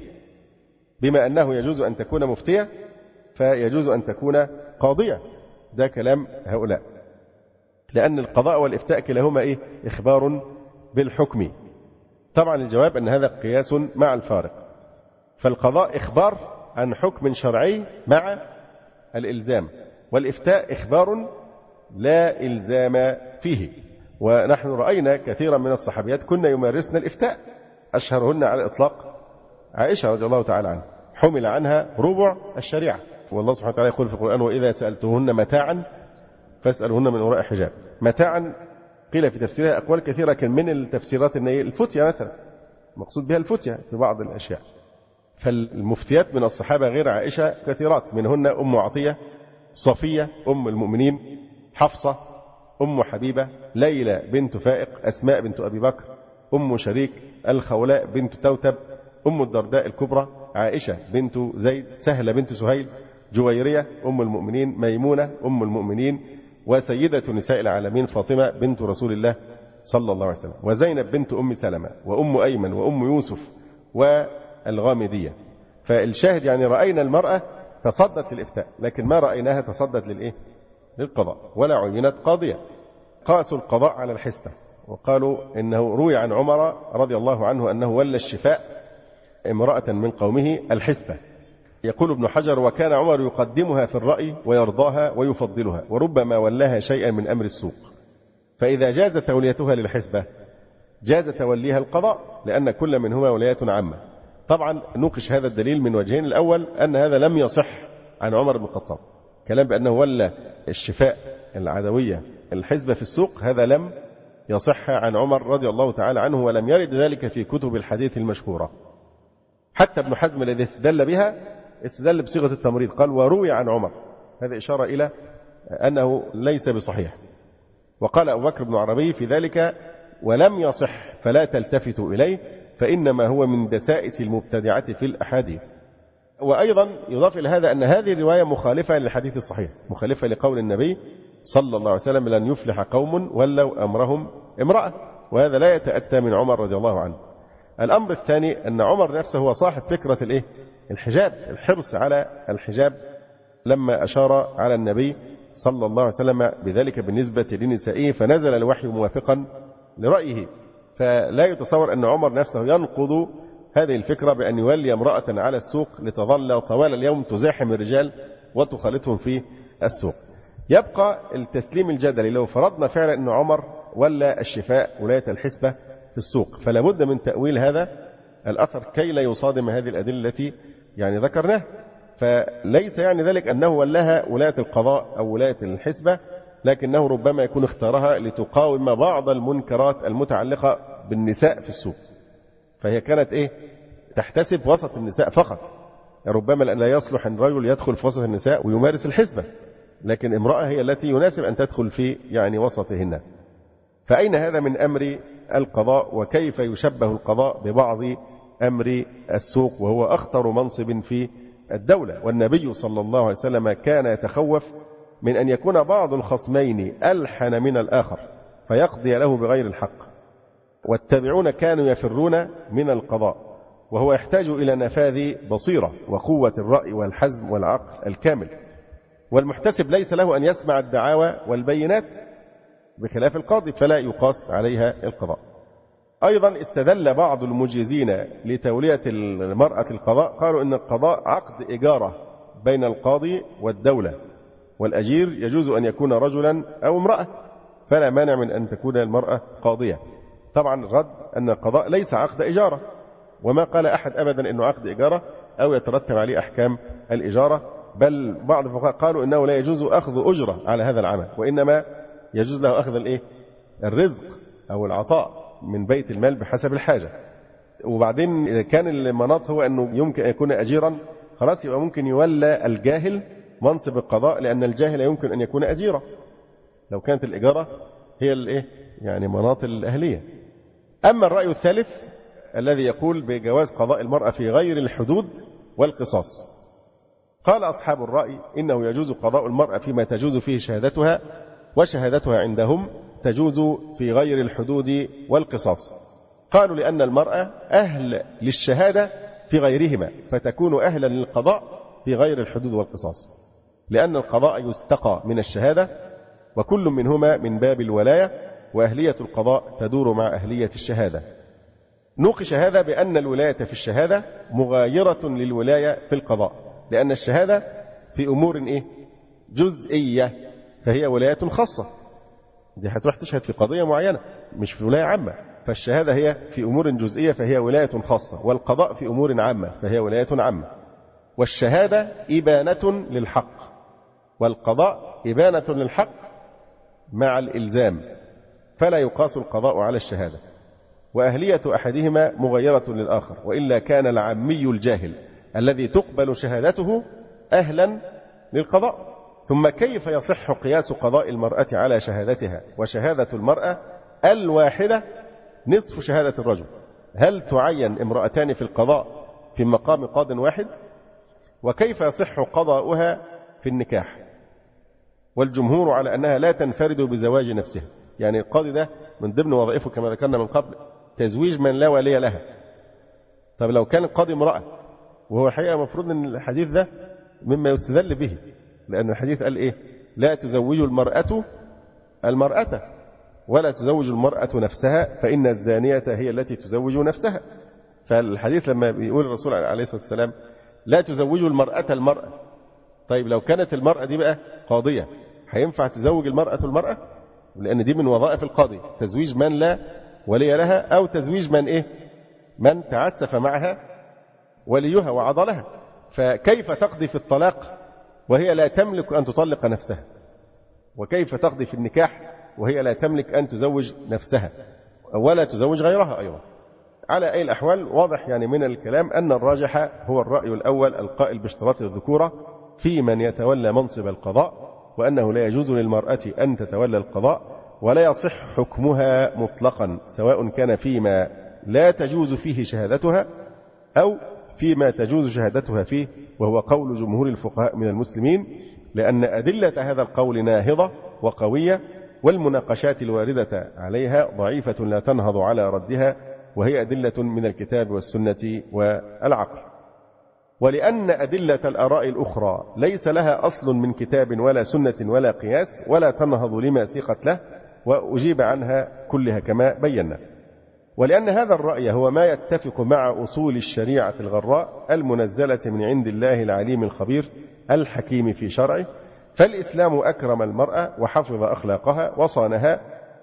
بما أنه يجوز أن تكون مفتية فيجوز أن تكون قاضية. ده كلام هؤلاء، لأن القضاء والإفتاء كلاهما إخبار بالحكم. طبعا الجواب أن هذا قياس مع الفارق. فالقضاء إخبار عن حكم شرعي مع الإلزام، والإفتاء إخبار لا إلزام فيه. ونحن رأينا كثيرا من الصحابيات كنا يمارسن الإفتاء، أشهرهن على الإطلاق عائشة رضي الله تعالى عنها، حمل عنها ربع الشريعة. والله سبحانه وتعالى يقول في القرآن: وإذا سألتهن متاعا فاسألهن من وراء حجاب. متاعا قيل في تفسيرها أقوال كثيرة، لكن من التفسيرات أن الفتية مثلا، مقصود بها الفتية في بعض الأشياء. فالمفتيات من الصحابة غير عائشة كثيرات، منهن أم عطية، صفية أم المؤمنين، حفصة، أم حبيبة، ليلى بنت فائق، أسماء بنت أبي بكر، أم شريك، الخولاء بنت توتب، أم الدرداء الكبرى، عائشة بنت زيد، سهلة بنت سهيل، جويرية أم المؤمنين، ميمونة أم المؤمنين، وسيدة نساء العالمين فاطمة بنت رسول الله صلى الله عليه وسلم، وزينب بنت أم سلمة، وأم أيمن، وأم يوسف، والغامدية. فالشاهد يعني رأينا المرأة تصدت للإفتاء، لكن ما رأيناها تصدت للقضاء ولا عينت قاضية. قاسوا القضاء على الحسبة، وقالوا إنه روي عن عمر رضي الله عنه أنه ولى الشفاء امرأة من قومه الحسبة. يقول ابن حجر: وكان عمر يقدمها في الرأي ويرضاها ويفضلها، وربما ولاها شيئا من أمر السوق، فإذا جاز توليتها للحسبة جاز توليها القضاء، لأن كل منهما ولاية عامة. طبعا نوقش هذا الدليل من وجهين: الأول أن هذا لم يصح عن عمر بن الخطاب، كلام بأنه ولى الشفاء العدوية الحسبة في السوق، هذا لم يصح عن عمر رضي الله تعالى عنه، ولم يرد ذلك في كتب الحديث المشهورة. حتى ابن حزم الذي استدل بها استدل بصيغة التمريض، قال: وروي عن عمر، هذا إشارة إلى أنه ليس بصحيح. وقال أبو بكر بن عربي في ذلك: ولم يصح فلا تلتفتوا إليه، فإنما هو من دسائس المبتدعة في الأحاديث. وأيضا يضاف إلى هذا أن هذه الرواية مخالفة للحديث الصحيح، مخالفة لقول النبي صلى الله عليه وسلم: لن يفلح قوم ولوا أمرهم امرأة، وهذا لا يتأتى من عمر رضي الله عنه. الأمر الثاني أن عمر نفسه هو صاحب فكرة الحجاب، الحرص على الحجاب، لما أشار على النبي صلى الله عليه وسلم بذلك بالنسبة لنسائه، فنزل الوحي موافقا لرأيه. فلا يتصور أن عمر نفسه ينقض هذه الفكرة بأن يولي امرأة على السوق لتظل طوال اليوم تزاحم الرجال وتخالطهم في السوق. يبقى التسليم الجدلي لو فرضنا فعلا أن عمر ولى الشفاء ولاية الحسبة في السوق، فلا بد من تأويل هذا الأثر كي لا يصادم هذه الأدلة التي ذكرناها. فليس يعني ذلك أنه ولاها ولاية القضاء أو ولاية الحسبة، لكنه ربما يكون اختارها لتقاوم بعض المنكرات المتعلقة بالنساء في السوق، فهي كانت تحتسب وسط النساء فقط. ربما لا يصلح أن رجل يدخل في وسط النساء ويمارس الحسبة، لكن امرأة هي التي يناسب أن تدخل في وسطهن. فأين هذا من أمر القضاء؟ وكيف يشبه القضاء ببعض أمر السوق، وهو أخطر منصب في الدولة؟ والنبي صلى الله عليه وسلم كان يتخوف من أن يكون بعض الخصمين ألحن من الآخر فيقضي له بغير الحق، والتابعون كانوا يفرون من القضاء، وهو يحتاج إلى نفاذ بصيرة وقوة الرأي والحزم والعقل الكامل. والمحتسب ليس له أن يسمع الدعاوى والبينات بخلاف القاضي، فلا يقاس عليها القضاء. أيضا استدل بعض المجيزين لتولية المرأة القضاء، قالوا إن القضاء عقد إجارة بين القاضي والدولة، والأجير يجوز أن يكون رجلا أو امرأة، فلا مانع من أن تكون المرأة قاضية. طبعا رد أن القضاء ليس عقد إجارة، وما قال أحد أبدا أنه عقد إجارة أو يترتب عليه أحكام الإجارة، بل بعض الفقهاء قالوا إنه لا يجوز أخذ أجرة على هذا العمل، وإنما يجوز له أخذ الرزق أو العطاء من بيت المال بحسب الحاجة. وبعدين إذا كان المناط هو أنه يمكن أن يكون أجيرا، خلاص يبقى ممكن يولى الجاهل منصب القضاء، لأن الجاهل يمكن أن يكون أجيرا لو كانت الإجارة هي مناط الأهلية. أما الرأي الثالث الذي يقول بجواز قضاء المرأة في غير الحدود والقصاص، قال أصحاب الرأي إنه يجوز قضاء المرأة فيما تجوز فيه شهادتها، وشهادتها عندهم تجوز في غير الحدود والقصاص. قالوا لأن المرأة أهل للشهادة في غيرهما، فتكون أهلا للقضاء في غير الحدود والقصاص، لأن القضاء يستقى من الشهادة، وكل منهما من باب الولاية، وأهلية القضاء تدور مع أهلية الشهادة. نوقش هذا بأن الولاية في الشهادة مغايرة للولاية في القضاء، لأن الشهادة في أمور جزئية، فهي ولاية خاصة، دي هتروح تشهد في قضية معينة مش في ولاية عامة، فالشهادة هي في أمور جزئية فهي ولاية خاصة، والقضاء في أمور عامة فهي ولاية عامة. والشهادة إبانة للحق، والقضاء إبانة للحق مع الإلزام، فلا يقاس القضاء على الشهادة، وأهلية أحدهما مغيرة للآخر، وإلا كان العامي الجاهل الذي تقبل شهادته أهلا للقضاء. ثم كيف يصح قياس قضاء المرأة على شهادتها، وشهادة المرأة الواحدة نصف شهادة الرجل؟ هل تعين امرأتان في القضاء في مقام قاض واحد؟ وكيف يصح قضاؤها في النكاح؟ والجمهور على أنها لا تنفرد بزواج نفسها، يعني القاضي ده من ضمن وظائفه كما ذكرنا من قبل تزويج من لا ولي لها. طب لو كان القاضي امرأة، وهو الحقيقة مفروض أن الحديث ده مما يستدل به، لأن الحديث قال إيه؟ لا تزوج المرأة المرأة ولا تزوج المرأة نفسها فإن الزانية هي التي تزوج نفسها. فالحديث لما بيقول الرسول عليه الصلاة والسلام لا تزوج المرأة المرأة، طيب لو كانت المرأة دي بقى قاضية هينفع تزوج المرأة المرأة؟ لأن دي من وظائف القاضي، تزويج من لا ولي لها، أو تزويج من إيه؟ من تعسف معها وليها وعضلها. فكيف تقضي في الطلاق وهي لا تملك أن تطلق نفسها؟ وكيف تقضي في النكاح وهي لا تملك أن تزوج نفسها ولا تزوج غيرها أيضا؟ على أي الأحوال واضح يعني من الكلام أن الراجح هو الرأي الأول القائل باشتراط الذكورة في من يتولى منصب القضاء، وأنه لا يجوز للمرأة أن تتولى القضاء، ولا يصح حكمها مطلقا، سواء كان فيما لا تجوز فيه شهادتها أو فيما تجوز شهادتها فيه، وهو قول جمهور الفقهاء من المسلمين، لأن أدلة هذا القول ناهضة وقوية، والمناقشات الواردة عليها ضعيفة لا تنهض على ردها، وهي أدلة من الكتاب والسنة والعقل. ولأن أدلة الآراء الأخرى ليس لها أصل من كتاب ولا سنة ولا قياس، ولا تنهض لما سيقت له، وأجيب عنها كلها كما بينا. ولأن هذا الرأي هو ما يتفق مع أصول الشريعة الغراء المنزلة من عند الله العليم الخبير الحكيم في شرعه، فالإسلام أكرم المرأة وحفظ أخلاقها وصانها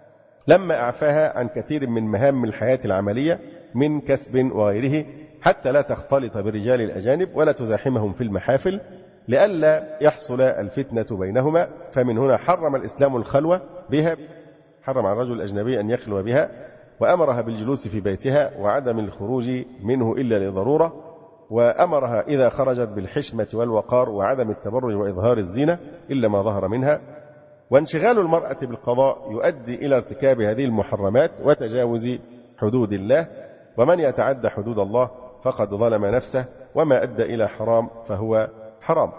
لما أعفاها عن كثير من مهام الحياة العملية من كسب وغيره، حتى لا تختلط بالرجال الأجانب ولا تزاحمهم في المحافل، لئلا يحصل الفتنة بينهما. فمن هنا حرم الإسلام الخلوة بها، حرم على الرجل الأجنبي أن يخلو بها، وأمرها بالجلوس في بيتها وعدم الخروج منه إلا لضرورة، وأمرها إذا خرجت بالحشمة والوقار وعدم التبرج وإظهار الزينة إلا ما ظهر منها. وانشغال المرأة بالقضاء يؤدي إلى ارتكاب هذه المحرمات وتجاوز حدود الله، ومن يتعدى حدود الله فقد ظلم نفسه، وما أدى إلى حرام فهو حرام.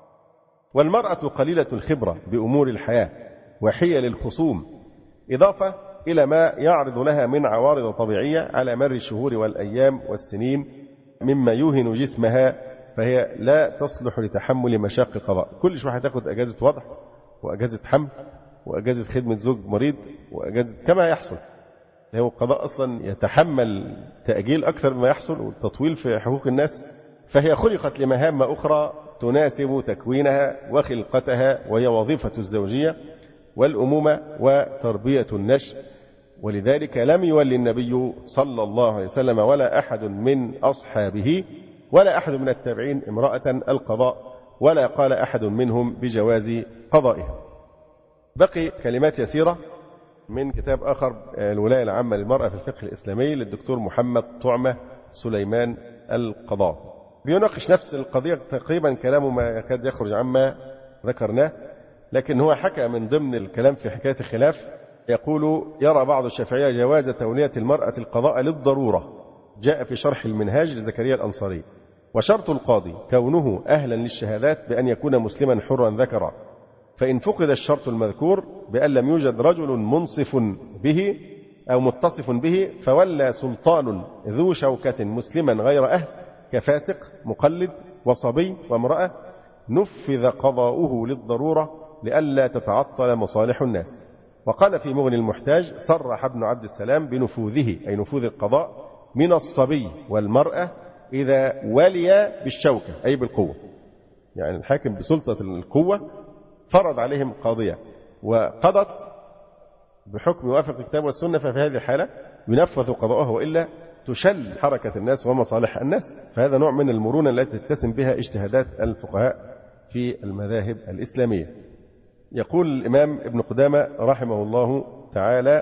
والمرأة قليلة الخبرة بأمور الحياة وحيل الخصوم، إضافة إلى ما يعرض لها من عوارض طبيعية على مر الشهور والأيام والسنين مما يوهن جسمها، فهي لا تصلح لتحمل مشاق القضاء. كل شوية هتاخد أجازة وضع وأجازة حمل وأجازة خدمة زوج مريض وأجازة كما يحصل. هو القضاء أصلا يتحمل تأجيل أكثر مما يحصل والتطويل في حقوق الناس، فهي خلقت لمهام أخرى تناسب تكوينها وخلقتها، وهي وظيفة الزوجية والأمومة وتربية النشء. ولذلك لم يولي النبي صلى الله عليه وسلم ولا أحد من أصحابه ولا أحد من التابعين امرأة القضاء، ولا قال أحد منهم بجواز قضائها. بقي كلمات يسيرة من كتاب آخر، الولاية العامة للمرأة في الفقه الإسلامي للدكتور محمد طعمة سليمان القضاء. بيناقش نفس القضية تقريبا، كلامه ما يكاد يخرج عما ذكرناه، لكن هو حكى من ضمن الكلام في حكاية الخلاف، يقول: يرى بعض الشافعية جواز تولية المرأة القضاء للضرورة، جاء في شرح المنهاج لزكريا الأنصاري، وشرط القاضي كونه أهلا للشهادات بأن يكون مسلما حرا ذكرا، فإن فقد الشرط المذكور بأن لم يوجد رجل منصف به أو متصف به، فولى سلطان ذو شوكة مسلما غير أهل كفاسق مقلد وصبي وامرأة، نفذ قضاؤه للضرورة لئلا تتعطل مصالح الناس. وقال في مغني المحتاج: صرح ابن عبد السلام بنفوذه، أي نفوذ القضاء، من الصبي والمرأة إذا ولي بالشوكة، أي بالقوة. يعني الحاكم بسلطة القوة فرض عليهم قاضية وقضت بحكم وافق الكتاب والسنة، ففي هذه الحالة ينفذ قضاءه، وإلا تشل حركة الناس ومصالح الناس. فهذا نوع من المرونة التي تتسم بها اجتهادات الفقهاء في المذاهب الإسلامية. يقول الإمام ابن قدامة رحمه الله تعالى: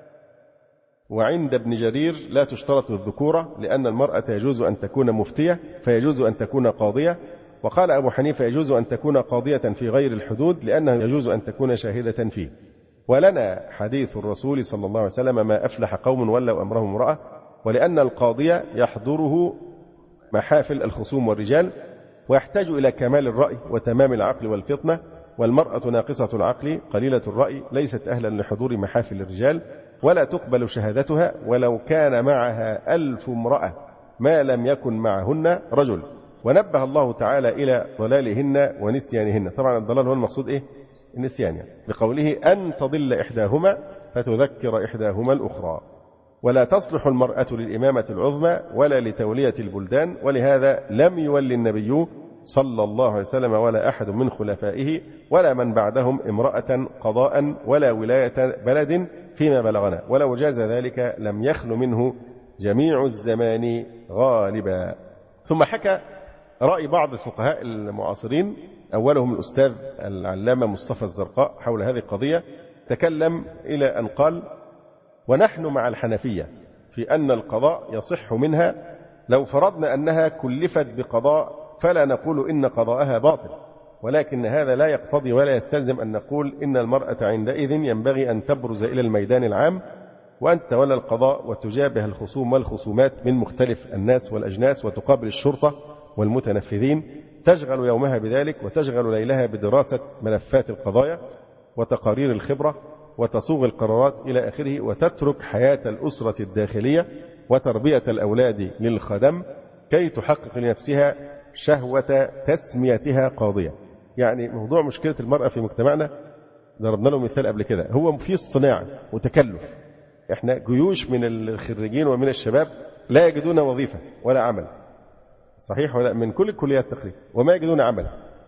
وعند ابن جرير لا تشترط الذكورة، لأن المرأة يجوز أن تكون مفتية فيجوز أن تكون قاضية. وقال أبو حنيفة: يجوز أن تكون قاضية في غير الحدود، لأنه يجوز أن تكون شاهدة فيه. ولنا حديث الرسول صلى الله عليه وسلم: ما أفلح قوم ولوا أمرهم امرأة. ولأن القاضية يحضره محافل الخصوم والرجال، ويحتاج إلى كمال الرأي وتمام العقل والفطنة، والمرأة ناقصة العقل قليلة الرأي ليست أهلا لحضور محافل الرجال، ولا تقبل شهادتها ولو كان معها 1000 امرأة ما لم يكن معهن رجل. ونبه الله تعالى إلى ضلالهن ونسيانهن. طبعا الضلال هو المقصود إيه؟ النسيان، يعني بقوله: أن تضل إحداهما فتذكر إحداهما الأخرى. ولا تصلح المرأة للإمامة العظمى ولا لتولية البلدان، ولهذا لم يولي النبي صلى الله عليه وسلم ولا أحد من خلفائه ولا من بعدهم امرأة قضاء ولا ولاية بلد فيما بلغنا، ولو جاز ذلك لم يخل منه جميع الزمان غالبا. ثم حكى رأي بعض الفقهاء المعاصرين، أولهم الأستاذ العلامة مصطفى الزرقاء، حول هذه القضية. تكلم إلى أن قال: ونحن مع الحنفية في أن القضاء يصح منها لو فرضنا أنها كلفت بقضاء، فلا نقول إن قضاءها باطل، ولكن هذا لا يقتضي ولا يستلزم أن نقول إن المرأة عندئذ ينبغي أن تبرز إلى الميدان العام وأن تتولى القضاء وتجابه الخصوم والخصومات من مختلف الناس والأجناس، وتقابل الشرطة والمتنفذين، تشغل يومها بذلك وتشغل ليلها بدراسة ملفات القضايا وتقارير الخبرة وتصوغ القرارات إلى آخره، وتترك حياة الأسرة الداخلية وتربية الأولاد للخدم كي تحقق لنفسها شهوة تسميتها قاضية. يعني موضوع مشكلة المرأة في مجتمعنا ضربنا له مثال قبل كده، هو في اصطناع وتكلف. احنا جيوش من الخريجين ومن الشباب لا يجدون وظيفة ولا عمل، صحيح ولا؟ من كل الكليات تقريبا، وما يجدون عمل،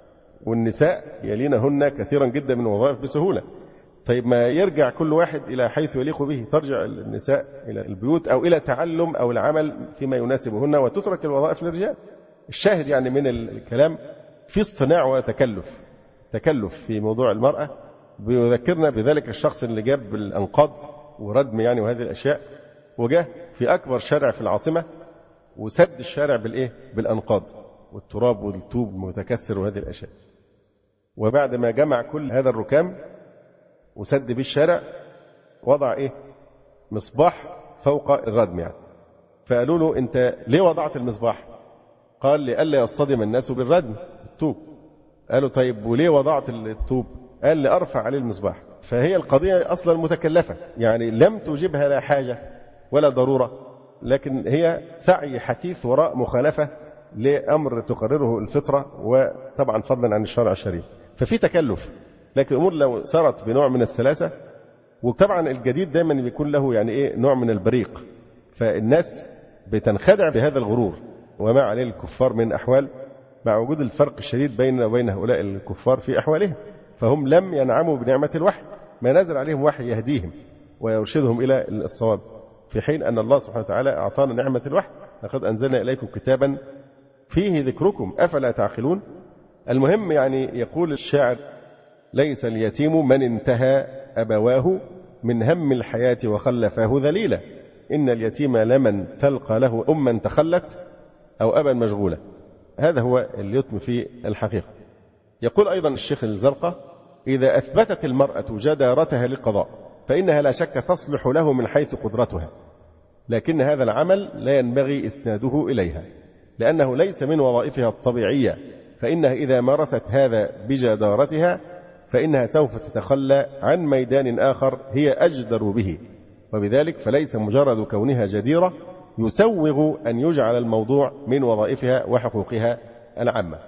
والنساء يلينهن كثيرا جدا من الوظائف بسهولة. طيب ما يرجع كل واحد إلى حيث يليق به، ترجع النساء إلى البيوت أو إلى تعلم أو العمل فيما يناسبهن، وتترك الوظائف للرجال. الشاهد يعني من الكلام في اصطناع وتكلف، تكلف في موضوع المرأة. بيذكرنا بذلك الشخص اللي جاب الأنقاض وردم يعني وهذه الأشياء، وجاء في أكبر شارع في العاصمة وسد الشارع بالأنقاض والتراب والطوب المتكسر وهذه الأشياء. وبعد ما جمع كل هذا الركام وسد به الشارع، وضع مصباح فوق الردم يعني. فقالوا له: أنت ليه وضعت المصباح؟ قال: لئلا يصطدم الناس بالردم الطوب. قالوا: طيب وليه وضعت الطوب؟ قال: لأرفع عليه المصباح. فهي القضية أصلا متكلفة، يعني لم توجبها لا حاجة ولا ضرورة، لكن هي سعي حثيث وراء مخالفة لأمر تقرره الفطرة، وطبعا فضلا عن الشرع الشريف. ففي تكلف، لكن الأمور لو سرت بنوع من السلاسة، وطبعا الجديد دايما بيكون له يعني نوع من البريق، فالناس بتنخدع بهذا الغرور وما عليه الكفار من أحوال، مع وجود الفرق الشديد بيننا وبين هؤلاء الكفار في أحوالهم. فهم لم ينعموا بنعمة الوحي، ما نزل عليهم وحي يهديهم ويرشدهم إلى الصواب، في حين أن الله سبحانه وتعالى أعطانا نعمة الوحي: لقد أنزلنا إليكم كتابا فيه ذكركم أفلا تعقلون. المهم يعني يقول الشاعر: ليس اليتيم من انتهى أبواه من هم الحياة وخلفاه ذليلا، إن اليتيم لمن تلقى له أما تخلت أو أبا مشغولا. هذا هو اليتم في الحقيقة. يقول أيضا الشيخ الزرقاء: إذا أثبتت المرأة جدارتها للقضاء فإنها لا شك تصلح له من حيث قدرتها، لكن هذا العمل لا ينبغي إسناده إليها، لأنه ليس من وظائفها الطبيعية، فإنها إذا مارست هذا بجدارتها فإنها سوف تتخلى عن ميدان آخر هي أجدر به، وبذلك فليس مجرد كونها جديرة يسوغ أن يجعل الموضوع من وظائفها وحقوقها العامة.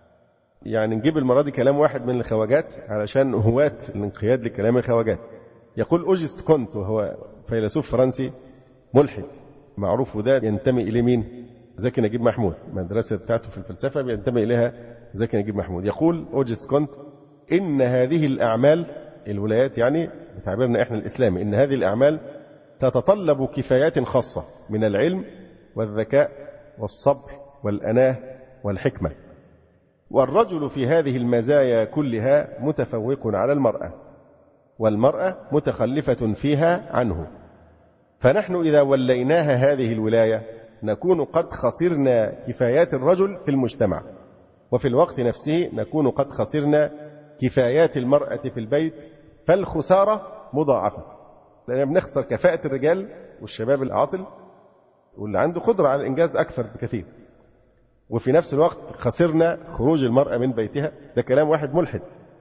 يعني نجيب المرة دي كلام واحد من الخواجات علشان هواة الانقياد لكلام الخواجات. يقول أوجست كونت، وهو فيلسوف فرنسي ملحد معروف، وده ينتمي إلى مين؟ زكي نجيب محمود، المدرسة بتاعته في الفلسفة بينتمي إليها زكي نجيب محمود. يقول أوجست كونت: إن هذه الأعمال، الولايات يعني بتعبيرنا إحنا الإسلامي، إن هذه الأعمال تتطلب كفايات خاصة من العلم والذكاء والصبر والأناة والحكمة، والرجل في هذه المزايا كلها متفوق على المرأة، والمرأة متخلفة فيها عنه، فنحن إذا وليناها هذه الولاية نكون قد خسرنا كفايات الرجل في المجتمع، وفي الوقت نفسه نكون قد خسرنا كفايات المرأة في البيت، فالخسارة مضاعفة، لأننا بنخسر كفاءة الرجال والشباب العاطل واللي عنده قدرة على الإنجاز أكثر بكثير، وفي نفس الوقت خسرنا خروج المرأة من بيتها. ده كلام واحد ملحد.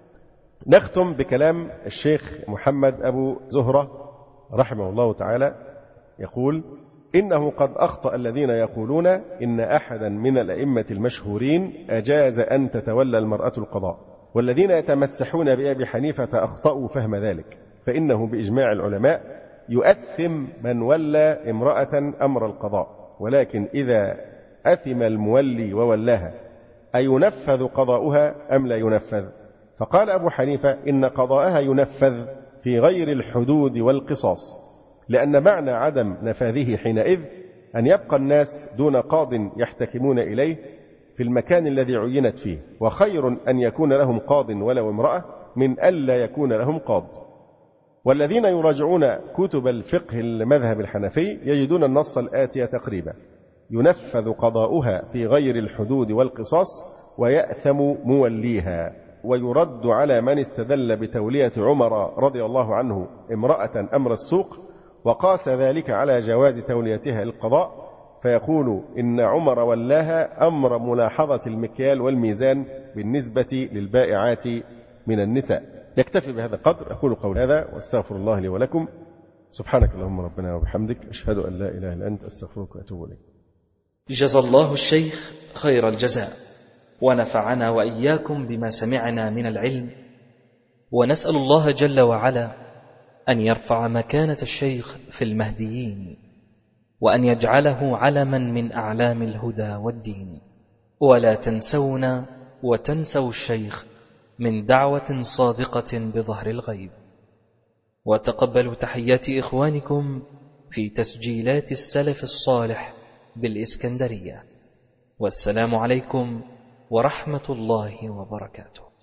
نختم بكلام الشيخ محمد أبو زهرة رحمه الله تعالى، يقول: إنه قد أخطأ الذين يقولون إن أحدا من الأئمة المشهورين أجاز أن تتولى المرأة القضاء، والذين يتمسحون بأبي حنيفة أخطأوا فهم ذلك، فإنه بإجماع العلماء يؤثم من ولى امرأة أمر القضاء، ولكن إذا أثم المولي وولاها أينفذ قضاؤها أم لا ينفذ؟ فقال أبو حنيفة: إن قضاءها ينفذ في غير الحدود والقصاص، لأن معنى عدم نفاذه حينئذ أن يبقى الناس دون قاض يحتكمون إليه في المكان الذي عينت فيه، وخير أن يكون لهم قاض ولو امرأة من ألا يكون لهم قاض. والذين يراجعون كتب الفقه المذهب الحنفي يجدون النص الآتي تقريبا: ينفذ قضاؤها في غير الحدود والقصاص ويأثم موليها. ويرد على من استدل بتولية عمر رضي الله عنه امرأة أمر السوق وقاس ذلك على جواز توليتها القضاء، فيقول إن عمر ولاها أمر ملاحظة المكيال والميزان بالنسبة للبائعات من النساء. يكتفي بهذا القدر. أقول قول هذا واستغفر الله لي ولكم. سبحانك اللهم ربنا وبحمدك، أشهد أن لا إله إلا أنت، أستغفرك وأتوب إليك. جزا الله الشيخ خير الجزاء، ونفعنا وإياكم بما سمعنا من العلم، ونسأل الله جل وعلا أن يرفع مكانة الشيخ في المهديين، وأن يجعله علما من أعلام الهدى والدين. ولا تنسونا وتنسوا الشيخ من دعوة صادقة بظهر الغيب. وتقبلوا تحيات إخوانكم في تسجيلات السلف الصالح بالإسكندرية. والسلام عليكم ورحمة الله وبركاته.